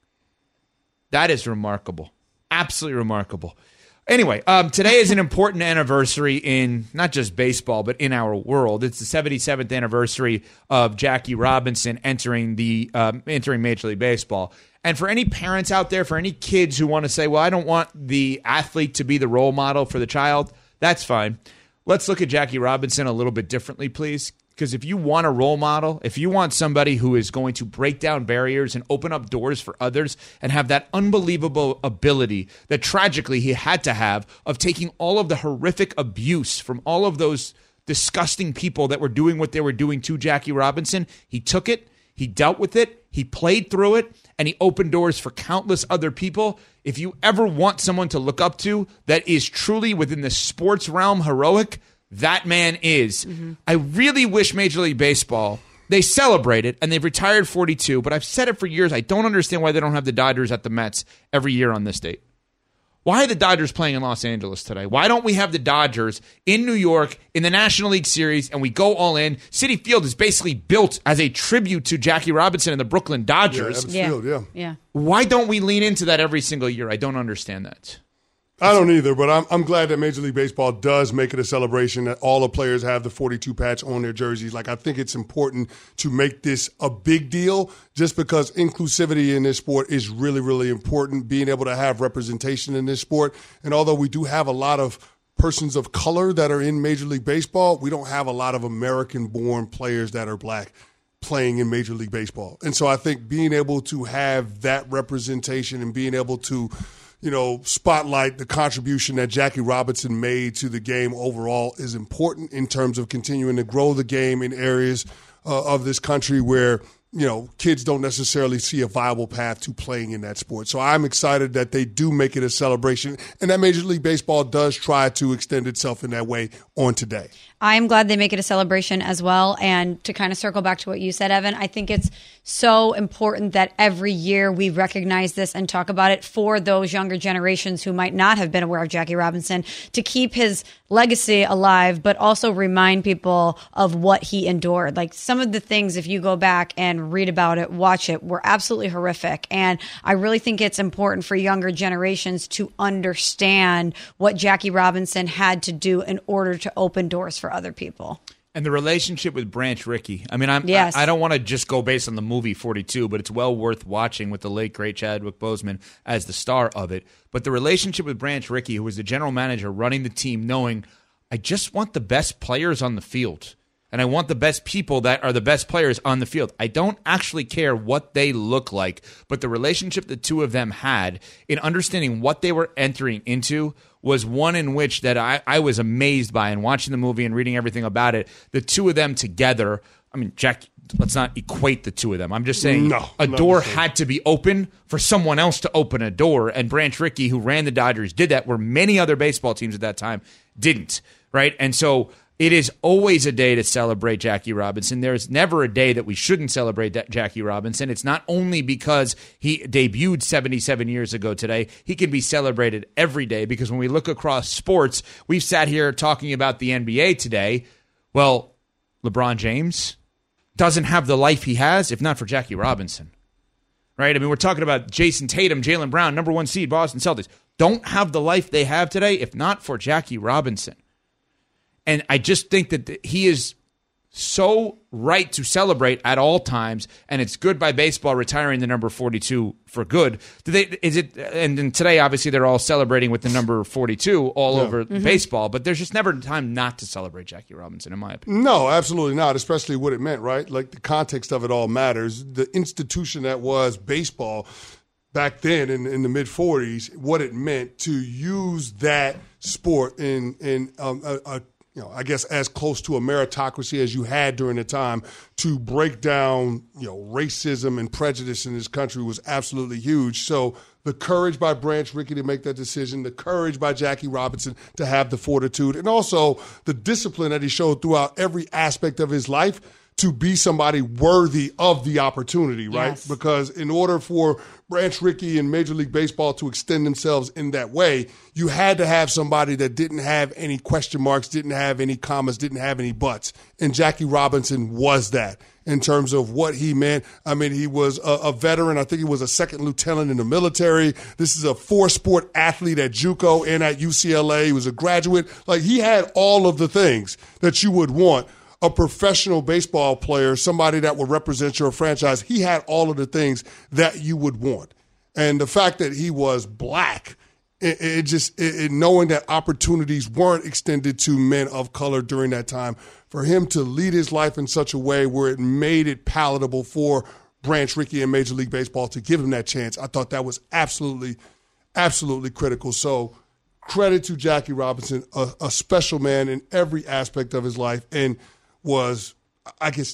Speaker 3: That is remarkable. Absolutely remarkable. Anyway, um, today is an important anniversary in not just baseball, but in our world. It's the seventy-seventh anniversary of Jackie Robinson entering the um, entering Major League Baseball. And for any parents out there, for any kids who want to say, well, I don't want the athlete to be the role model for the child, that's fine. Let's look at Jackie Robinson a little bit differently, please. Because if you want a role model, if you want somebody who is going to break down barriers and open up doors for others and have that unbelievable ability that tragically he had to have of taking all of the horrific abuse from all of those disgusting people that were doing what they were doing to Jackie Robinson, he took it, he dealt with it, he played through it, and he opened doors for countless other people. If you ever want someone to look up to that is truly within the sports realm heroic, that man is. Mm-hmm. I really wish Major League Baseball, they celebrate it, and they've retired forty-two, but I've said it for years. I don't understand why they don't have the Dodgers at the Mets every year on this date. Why are the Dodgers playing in Los Angeles today? Why don't we have the Dodgers in New York in the National League Series and we go all in? Citi Field is basically built as a tribute to Jackie Robinson and the Brooklyn Dodgers.
Speaker 5: Yeah, Field, yeah.
Speaker 4: yeah.
Speaker 3: Why don't we lean into that every single year? I don't understand that.
Speaker 5: I don't either, but I'm I'm glad that Major League Baseball does make it a celebration that all the players have the forty-two patch on their jerseys. Like, I think it's important to make this a big deal just because inclusivity in this sport is really, really important, being able to have representation in this sport. And although we do have a lot of persons of color that are in Major League Baseball, we don't have a lot of American-born players that are black playing in Major League Baseball. And so I think being able to have that representation and being able to you know, spotlight the contribution that Jackie Robinson made to the game overall is important in terms of continuing to grow the game in areas uh, of this country where, you know, kids don't necessarily see a viable path to playing in that sport. So I'm excited that they do make it a celebration and that Major League Baseball does try to extend itself in that way on today.
Speaker 4: I'm glad they make it a celebration as well. And to kind of circle back to what you said, Evan, I think it's so important that every year we recognize this and talk about it for those younger generations who might not have been aware of Jackie Robinson, to keep his legacy alive, but also remind people of what he endured. Like, some of the things, if you go back and read about it, watch it, were absolutely horrific. And I really think it's important for younger generations to understand what Jackie Robinson had to do in order to open doors for other people.
Speaker 3: And the relationship with Branch Rickey. I mean, I'm,
Speaker 4: yes.
Speaker 3: I, I don't want to just go based on the movie forty-two, but it's well worth watching with the late, great Chadwick Boseman as the star of it. But the relationship with Branch Rickey, who was the general manager running the team, knowing, I just want the best players on the field. And I want the best people that are the best players on the field. I don't actually care what they look like, but the relationship the two of them had in understanding what they were entering into was one in which that I, I was amazed by, and watching the movie and reading everything about it. The two of them together, I mean, Jack, let's not equate the two of them. I'm just saying
Speaker 5: no,
Speaker 3: a door had to be open for someone else to open a door, and Branch Rickey, who ran the Dodgers, did that where many other baseball teams at that time didn't, right? And so it is always a day to celebrate Jackie Robinson. There's never a day that we shouldn't celebrate Jackie Robinson. It's not only because he debuted seventy-seven years ago today. He can be celebrated every day, because when we look across sports, we've sat here talking about the N B A today. Well, LeBron James doesn't have the life he has if not for Jackie Robinson, right? I mean, we're talking about Jason Tatum, Jaylen Brown, number one seed, Boston Celtics. Don't have the life they have today if not for Jackie Robinson. And I just think that he is so right to celebrate at all times, and it's good by baseball retiring the number forty-two for good. Do they, is it? And then today, obviously, they're all celebrating with the number forty-two all yeah. over mm-hmm. baseball, but there's just never a time not to celebrate Jackie Robinson, in my opinion.
Speaker 5: No, absolutely not, especially what it meant, right? Like, the context of it all matters. The institution that was baseball back then in, in the mid-forties, what it meant to use that sport in, in um, a, a you know, I guess as close to a meritocracy as you had during the time to break down, you know, racism and prejudice in this country was absolutely huge. So the courage by Branch Rickey to make that decision, the courage by Jackie Robinson to have the fortitude, and also the discipline that he showed throughout every aspect of his life to be somebody worthy of the opportunity, right?
Speaker 4: Yes.
Speaker 5: Because in order for Branch Rickey and Major League Baseball to extend themselves in that way, you had to have somebody that didn't have any question marks, didn't have any commas, didn't have any buts. And Jackie Robinson was that in terms of what he meant. I mean, he was a, a veteran. I think he was a second lieutenant in the military. This is a four-sport athlete at JUCO and at U C L A. He was a graduate. Like, he had all of the things that you would want a professional baseball player, somebody that would represent your franchise. He had all of the things that you would want. And the fact that he was black, it, it just, it, it, knowing that opportunities weren't extended to men of color during that time, for him to lead his life in such a way where it made it palatable for Branch Rickey and Major League Baseball to give him that chance, I thought that was absolutely, absolutely critical. So credit to Jackie Robinson, a, a special man in every aspect of his life, and was, I guess,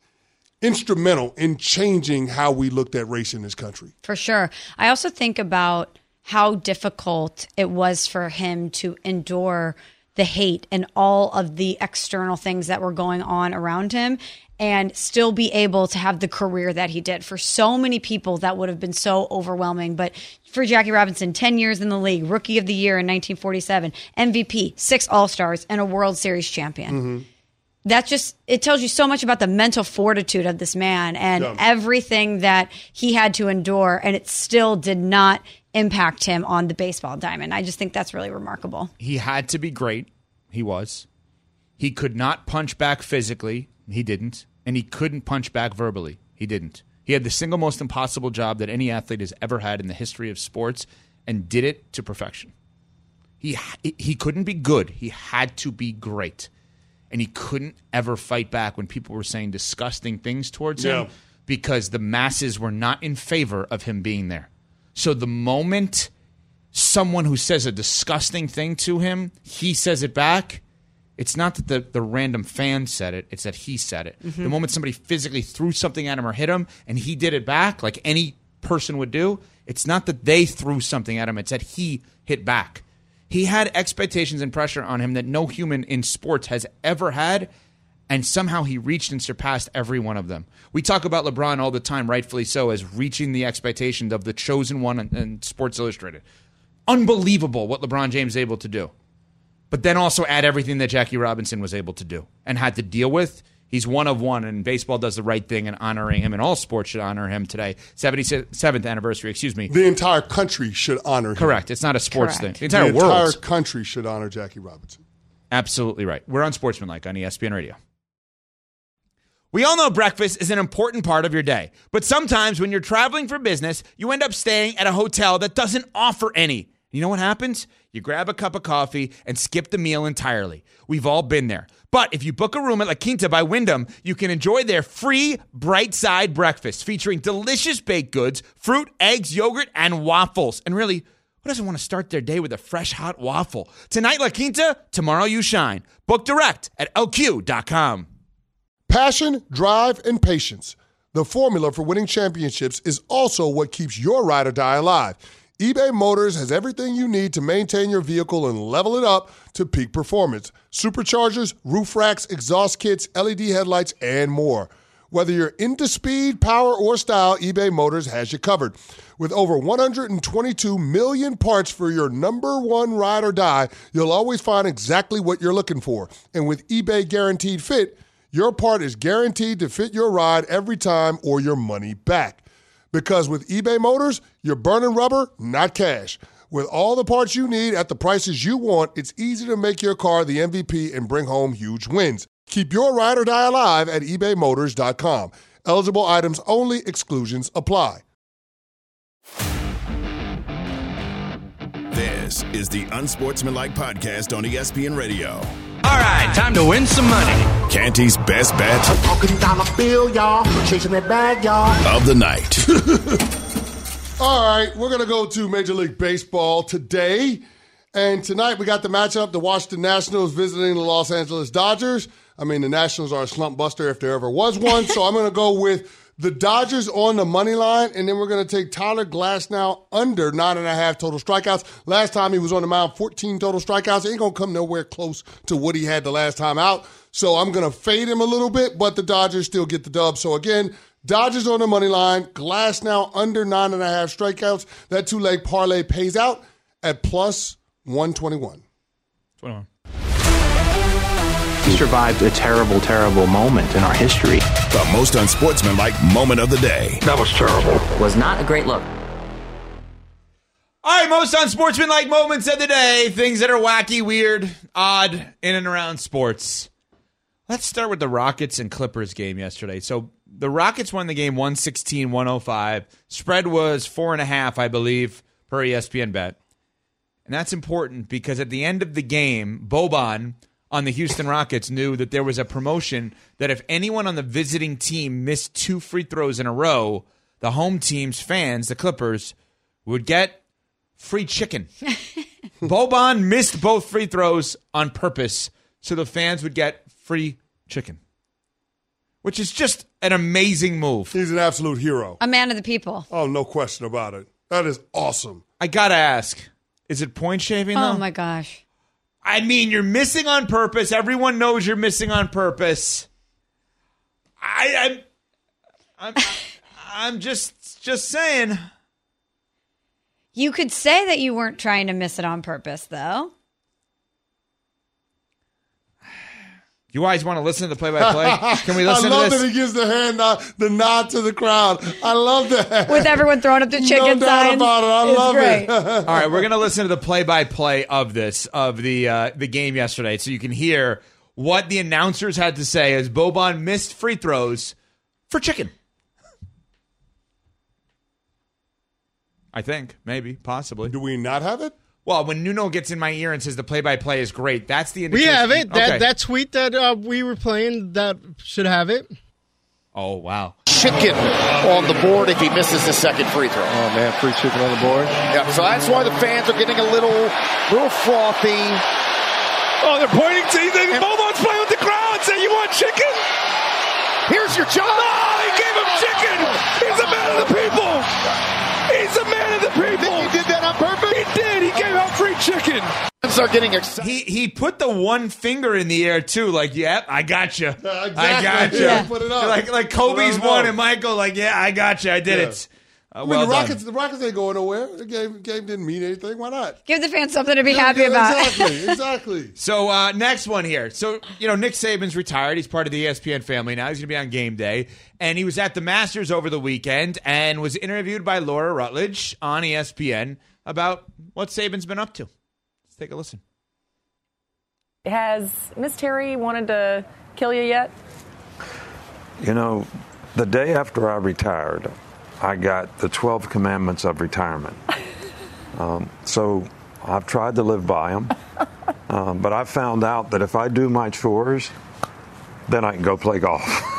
Speaker 5: instrumental in changing how we looked at race in this country.
Speaker 4: For sure. I also think about how difficult it was for him to endure the hate and all of the external things that were going on around him and still be able to have the career that he did. For so many people, that would have been so overwhelming. But for Jackie Robinson, ten years in the league, Rookie of the Year in nineteen forty-seven, M V P, six All-Stars, and a World Series champion. Mm-hmm. That just, it tells you so much about the mental fortitude of this man and yeah. everything that he had to endure, and it still did not impact him on the baseball diamond. I just think that's really remarkable.
Speaker 3: He had to be great. He was. He could not punch back physically. He didn't. And he couldn't punch back verbally. He didn't. He had the single most impossible job that any athlete has ever had in the history of sports and did it to perfection. He he couldn't be good. He had to be great. And he couldn't ever fight back when people were saying disgusting things towards him yeah. because the masses were not in favor of him being there. So the moment someone who says a disgusting thing to him, he says it back, it's not that the, the random fan said it, it's that he said it. Mm-hmm. The moment somebody physically threw something at him or hit him and he did it back like any person would do, it's not that they threw something at him, it's that he hit back. He had expectations and pressure on him that no human in sports has ever had, and somehow he reached and surpassed every one of them. We talk about LeBron all the time, rightfully so, as reaching the expectations of the chosen one in, in Sports Illustrated. Unbelievable what LeBron James is able to do. But then also add everything that Jackie Robinson was able to do and had to deal with. He's one of one, and baseball does the right thing in honoring him, and all sports should honor him today. seventy-seventh anniversary, excuse me.
Speaker 5: The entire country should honor him.
Speaker 3: Correct. It's not a sports
Speaker 4: Correct.
Speaker 3: thing. The entire
Speaker 5: the
Speaker 3: world.
Speaker 5: entire country should honor Jackie Robinson.
Speaker 3: Absolutely right. We're on Sportsmanlike on E S P N Radio. We all know breakfast is an important part of your day, but sometimes when you're traveling for business, you end up staying at a hotel that doesn't offer any. You know what happens? You grab a cup of coffee and skip the meal entirely. We've all been there. But if you book a room at La Quinta by Wyndham, you can enjoy their free Bright Side breakfast featuring delicious baked goods, fruit, eggs, yogurt, and waffles. And really, who doesn't want to start their day with a fresh, hot waffle? Tonight, La Quinta, tomorrow you shine. Book direct at L Q dot com.
Speaker 5: Passion, drive, and patience. The formula for winning championships is also what keeps your ride or die alive. eBay Motors has everything you need to maintain your vehicle and level it up to peak performance. Superchargers, roof racks, exhaust kits, L E D headlights, and more. Whether you're into speed, power, or style, eBay Motors has you covered. With over one hundred twenty-two million parts for your number one ride or die, you'll always find exactly what you're looking for. And with eBay Guaranteed Fit, your part is guaranteed to fit your ride every time or your money back. Because with eBay Motors, you're burning rubber, not cash. With all the parts you need at the prices you want, it's easy to make your car the M V P and bring home huge wins. Keep your ride or die alive at ebay motors dot com. Eligible items only. Exclusions apply.
Speaker 2: This is the Unsportsmanlike Podcast on E S P N Radio.
Speaker 11: All right, time to win some money.
Speaker 2: Canty's best bet.
Speaker 12: I'm talking dollar bill, y'all. Chasing that bag, y'all.
Speaker 2: Of the night.
Speaker 5: All right, we're going to go to Major League Baseball today. And tonight we got the matchup, the Washington Nationals visiting the Los Angeles Dodgers. I mean, the Nationals are a slump buster if there ever was one. So I'm going to go with the Dodgers on the money line, and then we're going to take Tyler Glasnow under nine and a half total strikeouts. Last time he was on the mound, fourteen total strikeouts. Ain't going to come nowhere close to what he had the last time out. So I'm going to fade him a little bit, but the Dodgers still get the dub. So again, Dodgers on the money line. Glass now under nine and a half strikeouts. That two-leg parlay pays out at plus one twenty-one.
Speaker 3: twenty-one.
Speaker 13: We survived a terrible, terrible moment in our history.
Speaker 2: The most unsportsmanlike moment of the day.
Speaker 13: That was terrible.
Speaker 14: Was not a great look.
Speaker 3: All right, most unsportsmanlike moments of the day. Things that are wacky, weird, odd, in and around sports. Let's start with the Rockets and Clippers game yesterday. So the Rockets won the game one sixteen one oh five. Spread was four and a half, I believe, per E S P N bet. And that's important because at the end of the game, Boban on the Houston Rockets knew that there was a promotion that if anyone on the visiting team missed two free throws in a row, the home team's fans, the Clippers, would get free chicken. Boban missed both free throws on purpose so the fans would get free chicken, which is just an amazing move.
Speaker 5: He's an absolute hero.
Speaker 4: A man of the people.
Speaker 5: Oh, no question about it. That is awesome.
Speaker 3: I got to ask, is it point shaving, though?
Speaker 4: Oh, my gosh.
Speaker 3: I mean, you're missing on purpose. Everyone knows you're missing on purpose. I, I'm, I'm, I'm just, just saying.
Speaker 4: You could say that you weren't trying to miss it on purpose, though.
Speaker 3: You guys want to listen to the play-by-play? Can we listen
Speaker 5: I love
Speaker 3: to this?
Speaker 5: that he gives the hand nod, the nod to the crowd. I love that.
Speaker 4: With everyone throwing up the chicken
Speaker 5: no doubt
Speaker 4: signs.
Speaker 5: about it. I
Speaker 4: it's
Speaker 5: love
Speaker 4: great.
Speaker 5: it.
Speaker 3: All right, we're going to listen to the play-by-play of this, of the uh, the game yesterday, so you can hear what the announcers had to say as Boban missed free throws for chicken. I think, maybe, possibly.
Speaker 5: Do we not have it?
Speaker 3: Well, when Nuno gets in my ear and says the play-by-play is great, that's the indication.
Speaker 15: We have it. That
Speaker 3: okay.
Speaker 15: that tweet that uh, we were playing, that should have it.
Speaker 3: Oh, wow.
Speaker 16: Chicken on the board if he misses the second free throw.
Speaker 17: Oh, man, free chicken on the board.
Speaker 16: Yeah, so that's why the fans are getting a little, little frothy.
Speaker 17: Oh, they're pointing to you. Boban's playing with the crowd. Say, you want chicken?
Speaker 16: Here's your job.
Speaker 17: No, he gave him chicken. He's a man of the people. He's a man of the people.
Speaker 16: He did that on purpose?
Speaker 17: He did. He gave out free chicken.
Speaker 16: Are getting excited.
Speaker 3: He he put the one finger in the air too, like, yep, I got you,
Speaker 5: exactly.
Speaker 3: I got you.
Speaker 5: Yeah. Put it up.
Speaker 3: Like like Kobe's one and Michael, like, yeah, I got you, I did
Speaker 5: yeah.
Speaker 3: it. Uh,
Speaker 5: I mean,
Speaker 3: well
Speaker 5: the Rockets,
Speaker 3: done.
Speaker 5: the Rockets ain't going nowhere. The game, game didn't mean anything. Why not?
Speaker 4: Give the fans something to be
Speaker 5: Yeah,
Speaker 4: happy
Speaker 5: yeah,
Speaker 4: about.
Speaker 5: Exactly, exactly.
Speaker 3: So uh, next one here. So you know, Nick Saban's retired. He's part of the E S P N family now. He's going to be on game day, and he was at the Masters over the weekend and was interviewed by Laura Rutledge on E S P N about what Saban's been up to. Let's take a listen.
Speaker 18: Has Miss Terry wanted to kill you yet?
Speaker 19: You know, the day after I retired, I got the twelve commandments of retirement. Um, so I've tried to live by them. Um, but I found out that if I do my chores, then I can go play golf.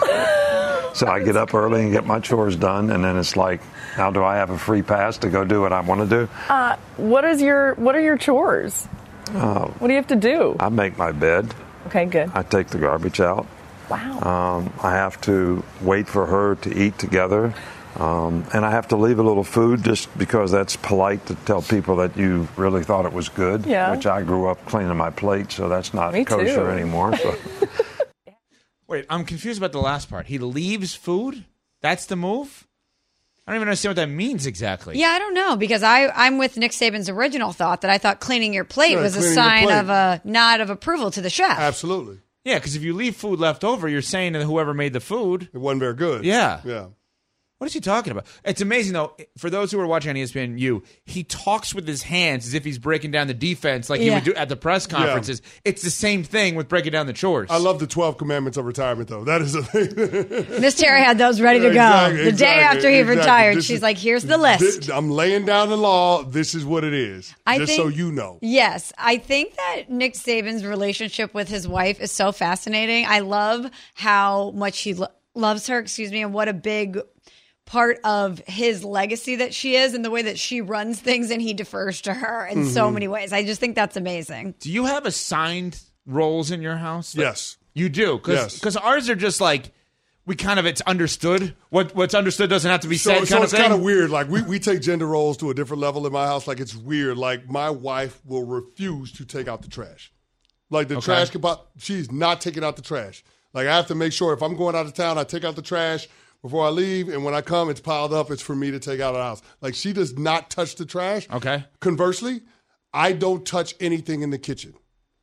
Speaker 19: So I get up early and get my chores done, and then it's like, now do I have a free pass to go do what I want to do?
Speaker 18: Uh, what is your What are your chores?
Speaker 19: Uh,
Speaker 18: What do you have to do?
Speaker 19: I make my bed.
Speaker 18: Okay, good.
Speaker 19: I take the garbage out.
Speaker 18: Wow.
Speaker 19: Um, I have to wait for her to eat together. Um, and I have to leave a little food just because that's polite to tell people that you really thought it was good.
Speaker 18: Yeah.
Speaker 19: Which I grew up cleaning my plate, so that's not
Speaker 18: Me
Speaker 19: kosher
Speaker 18: too.
Speaker 19: anymore. So.
Speaker 3: Wait, I'm confused about the last part. He leaves food? That's the move? I don't even understand what that means exactly.
Speaker 4: Yeah, I don't know, because I, I'm with Nick Saban's original thought that I thought cleaning your plate
Speaker 5: Yeah,
Speaker 4: was a
Speaker 5: cleaning your
Speaker 4: sign
Speaker 5: plate.
Speaker 4: of a nod of approval to the chef.
Speaker 5: Absolutely.
Speaker 3: Yeah, because if you leave food left over, you're saying to whoever made the food,
Speaker 5: it wasn't very good.
Speaker 3: Yeah.
Speaker 5: Yeah.
Speaker 3: What is he talking about? It's amazing, though. For those who are watching on E S P N U, he talks with his hands as if he's breaking down the defense like he
Speaker 4: Yeah.
Speaker 3: would do at the press conferences. It's the same thing with breaking down the chores.
Speaker 5: I love the twelve commandments of retirement, though. That is a thing.
Speaker 4: Miss Terry had those ready to go.
Speaker 5: Exactly,
Speaker 4: the day
Speaker 5: exactly,
Speaker 4: after he
Speaker 5: exactly.
Speaker 4: retired,
Speaker 5: This
Speaker 4: she's
Speaker 5: is-
Speaker 4: like, here's the list.
Speaker 5: This- I'm laying down the law. This is what it is.
Speaker 4: I
Speaker 5: just
Speaker 4: think-
Speaker 5: so you know.
Speaker 4: Yes, I think that Nick Saban's relationship with his wife is so fascinating. I love how much he lo- loves her, excuse me, and what a big part of his legacy that she is and the way that she runs things and he defers to her in so
Speaker 5: Mhm.
Speaker 4: many ways. I just think that's amazing.
Speaker 3: Do you have assigned roles in your house? Like-
Speaker 5: Yes.
Speaker 3: You do?
Speaker 5: Yes.
Speaker 3: Because ours are just like, we kind of, it's understood. What What's understood doesn't have to be
Speaker 5: So,
Speaker 3: said
Speaker 5: so
Speaker 3: kind
Speaker 5: it's
Speaker 3: of thing.
Speaker 5: kind of weird. Like we, we take gender roles to a different level in my house. Like it's weird. Like my wife will refuse to take out the trash. Like the
Speaker 3: Okay.
Speaker 5: trash can pop, she's not taking out the trash. Like I have to make sure if I'm going out of town, I take out the trash before I leave, and when I come, it's piled up. It's for me to take out of the house. Like she does not touch the trash.
Speaker 3: Okay.
Speaker 5: Conversely, I don't touch anything in the kitchen.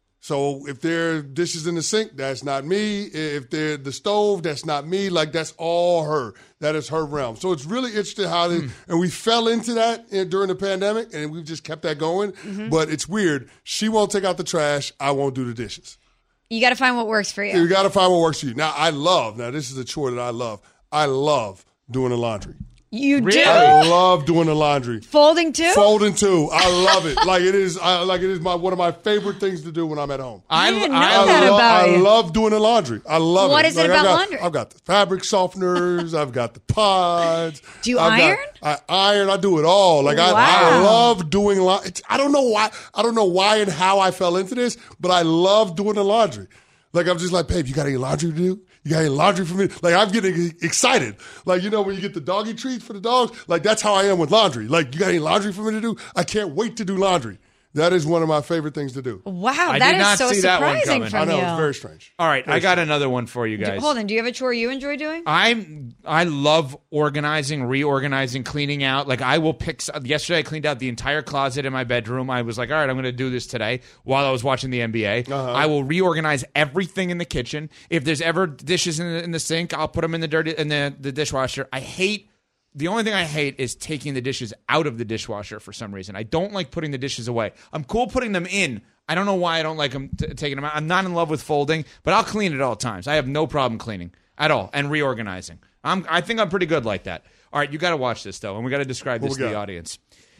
Speaker 5: So if there are dishes in the sink, that's not me. If they're the stove, that's not me. Like that's all her. That is her realm. So it's really interesting how they, mm. and we fell into that in, during the pandemic, and we've just kept that going. Mm-hmm. But it's weird. She won't take out the trash. I won't do the dishes.
Speaker 4: You got to find what works for you.
Speaker 5: You got to find what works for you. Now, I love, now this is a chore that I love. I love doing the laundry.
Speaker 4: You
Speaker 3: Really?
Speaker 4: do?
Speaker 5: I love doing the laundry.
Speaker 4: Folding too?
Speaker 5: Folding too. I love it. Like it is. I, like it is my one of my favorite things to do when I'm at home.
Speaker 4: I didn't know
Speaker 5: I
Speaker 4: that
Speaker 5: love,
Speaker 4: about
Speaker 5: I
Speaker 4: you.
Speaker 5: love doing the laundry. I love
Speaker 4: What
Speaker 5: it.
Speaker 4: is it
Speaker 5: Like,
Speaker 4: about
Speaker 5: I've got,
Speaker 4: laundry?
Speaker 5: I've got the fabric softeners. I've got the pods.
Speaker 4: Do you
Speaker 5: I've
Speaker 4: iron?
Speaker 5: Got, I iron. I do it all. Like I, I
Speaker 4: Wow.
Speaker 5: love doing laundry. I don't know why. I don't know why and how I fell into this, but I love doing the laundry. Like I'm just like, babe, you got any laundry to do? You got any laundry for me? Like I'm getting excited. Like, you know, when you get the doggy treats for the dogs, like that's how I am with laundry. Like, you got any laundry for me to do? I can't wait to do laundry. That is one of my favorite things to do.
Speaker 4: Wow,
Speaker 3: I
Speaker 4: that
Speaker 3: did
Speaker 4: is
Speaker 3: not
Speaker 4: so
Speaker 3: see that one
Speaker 4: surprising
Speaker 3: coming.
Speaker 4: from
Speaker 5: I know,
Speaker 4: you.
Speaker 5: it's very strange.
Speaker 3: All right,
Speaker 5: Very
Speaker 3: I got
Speaker 5: strange.
Speaker 3: another one for you guys.
Speaker 4: Hold on, do you have a chore you enjoy doing?
Speaker 3: I'm I love organizing, reorganizing, cleaning out. Like I will pick. Yesterday, I cleaned out the entire closet in my bedroom. I was like, all right, I'm going to do this today while I was watching the N B A.
Speaker 5: Uh-huh.
Speaker 3: I will reorganize everything in the kitchen. If there's ever dishes in the, in the sink, I'll put them in the dirty in the, the dishwasher. I hate. The only thing I hate is taking the dishes out of the dishwasher for some reason. I don't like putting the dishes away. I'm cool putting them in. I don't know why I don't like them t- taking them out. I'm not in love with folding, but I'll clean at all times. I have no problem cleaning at all and reorganizing. I'm, I think I'm pretty good like that. All right, you got to watch this, though, and we got to describe
Speaker 5: What
Speaker 3: this
Speaker 5: we
Speaker 3: to the
Speaker 5: got?
Speaker 3: audience.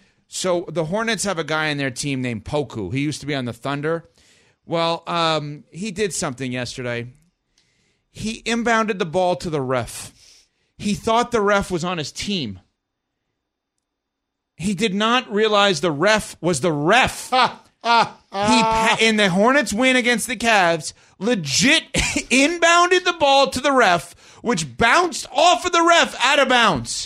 Speaker 3: So the Hornets have a guy in their team named Poku. He used to be on the Thunder. Well, um, he did something yesterday. He inbounded the ball to the ref. He thought the ref was on his team. He did not realize the ref was the ref.
Speaker 5: Ah, ah, ah.
Speaker 3: He, in the Hornets win against the Cavs, legit inbounded the ball to the ref, which bounced off of the ref out of bounds.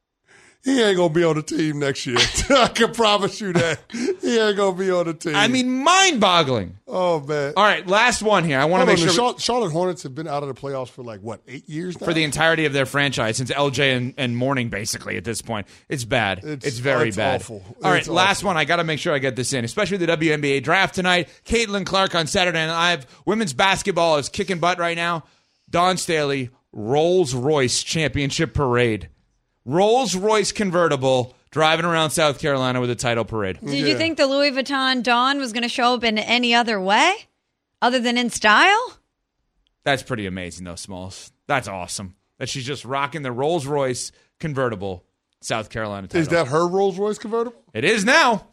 Speaker 5: He ain't going to be on the team next year. I can promise you that. He ain't going to be on the team.
Speaker 3: I mean, mind-boggling.
Speaker 5: Oh, man.
Speaker 3: All right, last one here. I want to make
Speaker 5: on,
Speaker 3: sure
Speaker 5: the Char- Charlotte Hornets have been out of the playoffs for like, what, eight years now?
Speaker 3: for the entirety of their franchise, since L J and, and Mourning, basically, at this point. It's bad. It's,
Speaker 5: It's-
Speaker 3: very
Speaker 5: it's
Speaker 3: bad.
Speaker 5: awful.
Speaker 3: All right,
Speaker 5: It's
Speaker 3: last
Speaker 5: awful.
Speaker 3: one. I got to make sure I get this in, especially the W N B A draft tonight. Caitlin Clark on Saturday Night Live. Women's basketball is kicking butt right now. Dawn Staley, Rolls-Royce Championship Parade. Rolls-Royce convertible driving around South Carolina with a title parade.
Speaker 4: Did you think the Louis Vuitton Dawn was going to show up in any other way other than in style?
Speaker 3: That's pretty amazing, though, Smalls. That's awesome. That she's just rocking the Rolls-Royce convertible South Carolina title.
Speaker 5: Is that her Rolls Royce convertible?
Speaker 3: It is now.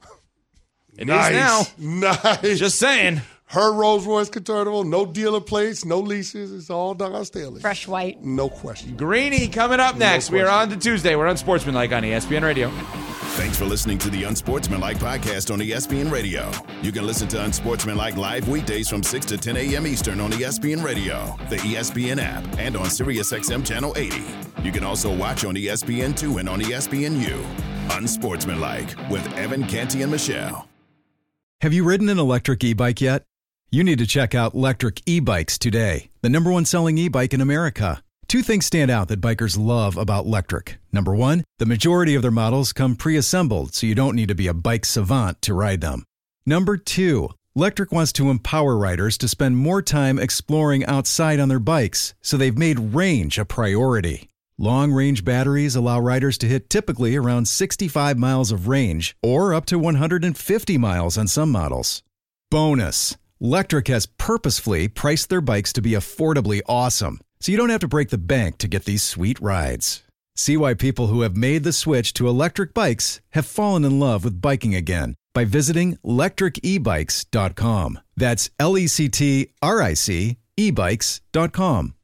Speaker 3: It
Speaker 5: nice.
Speaker 3: is now.
Speaker 5: Nice.
Speaker 3: Just saying.
Speaker 5: Her Rolls Royce convertible, no dealer plates, no leases. It's all Dawn Staley.
Speaker 4: Fresh white.
Speaker 5: No question.
Speaker 3: Greeny coming up next.
Speaker 5: No
Speaker 3: we are on to Tuesday. We're on Sportsmanlike on E S P N Radio.
Speaker 2: Thanks for listening to the Unsportsmanlike podcast on E S P N Radio. You can listen to Unsportsmanlike live weekdays from six to ten a.m. Eastern on E S P N Radio, the E S P N app, and on SiriusXM Channel eighty. You can also watch on E S P N two and on E S P N U. Unsportsmanlike with Evan Canty and Michelle.
Speaker 7: Have you ridden an electric e-bike yet? You need to check out Lectric E-Bikes today, the number one selling e-bike in America. Two things stand out that bikers love about Lectric. Number one, the majority of their models come pre-assembled, so you don't need to be a bike savant to ride them. Number two, Lectric wants to empower riders to spend more time exploring outside on their bikes, so they've made range a priority. Long-range batteries allow riders to hit typically around sixty-five miles of range, or up to one hundred fifty miles on some models. Bonus! Lectric has purposefully priced their bikes to be affordably awesome, so you don't have to break the bank to get these sweet rides. See why people who have made the switch to electric bikes have fallen in love with biking again by visiting lectric e bikes dot com. That's L E C T R I C e bikes dot com.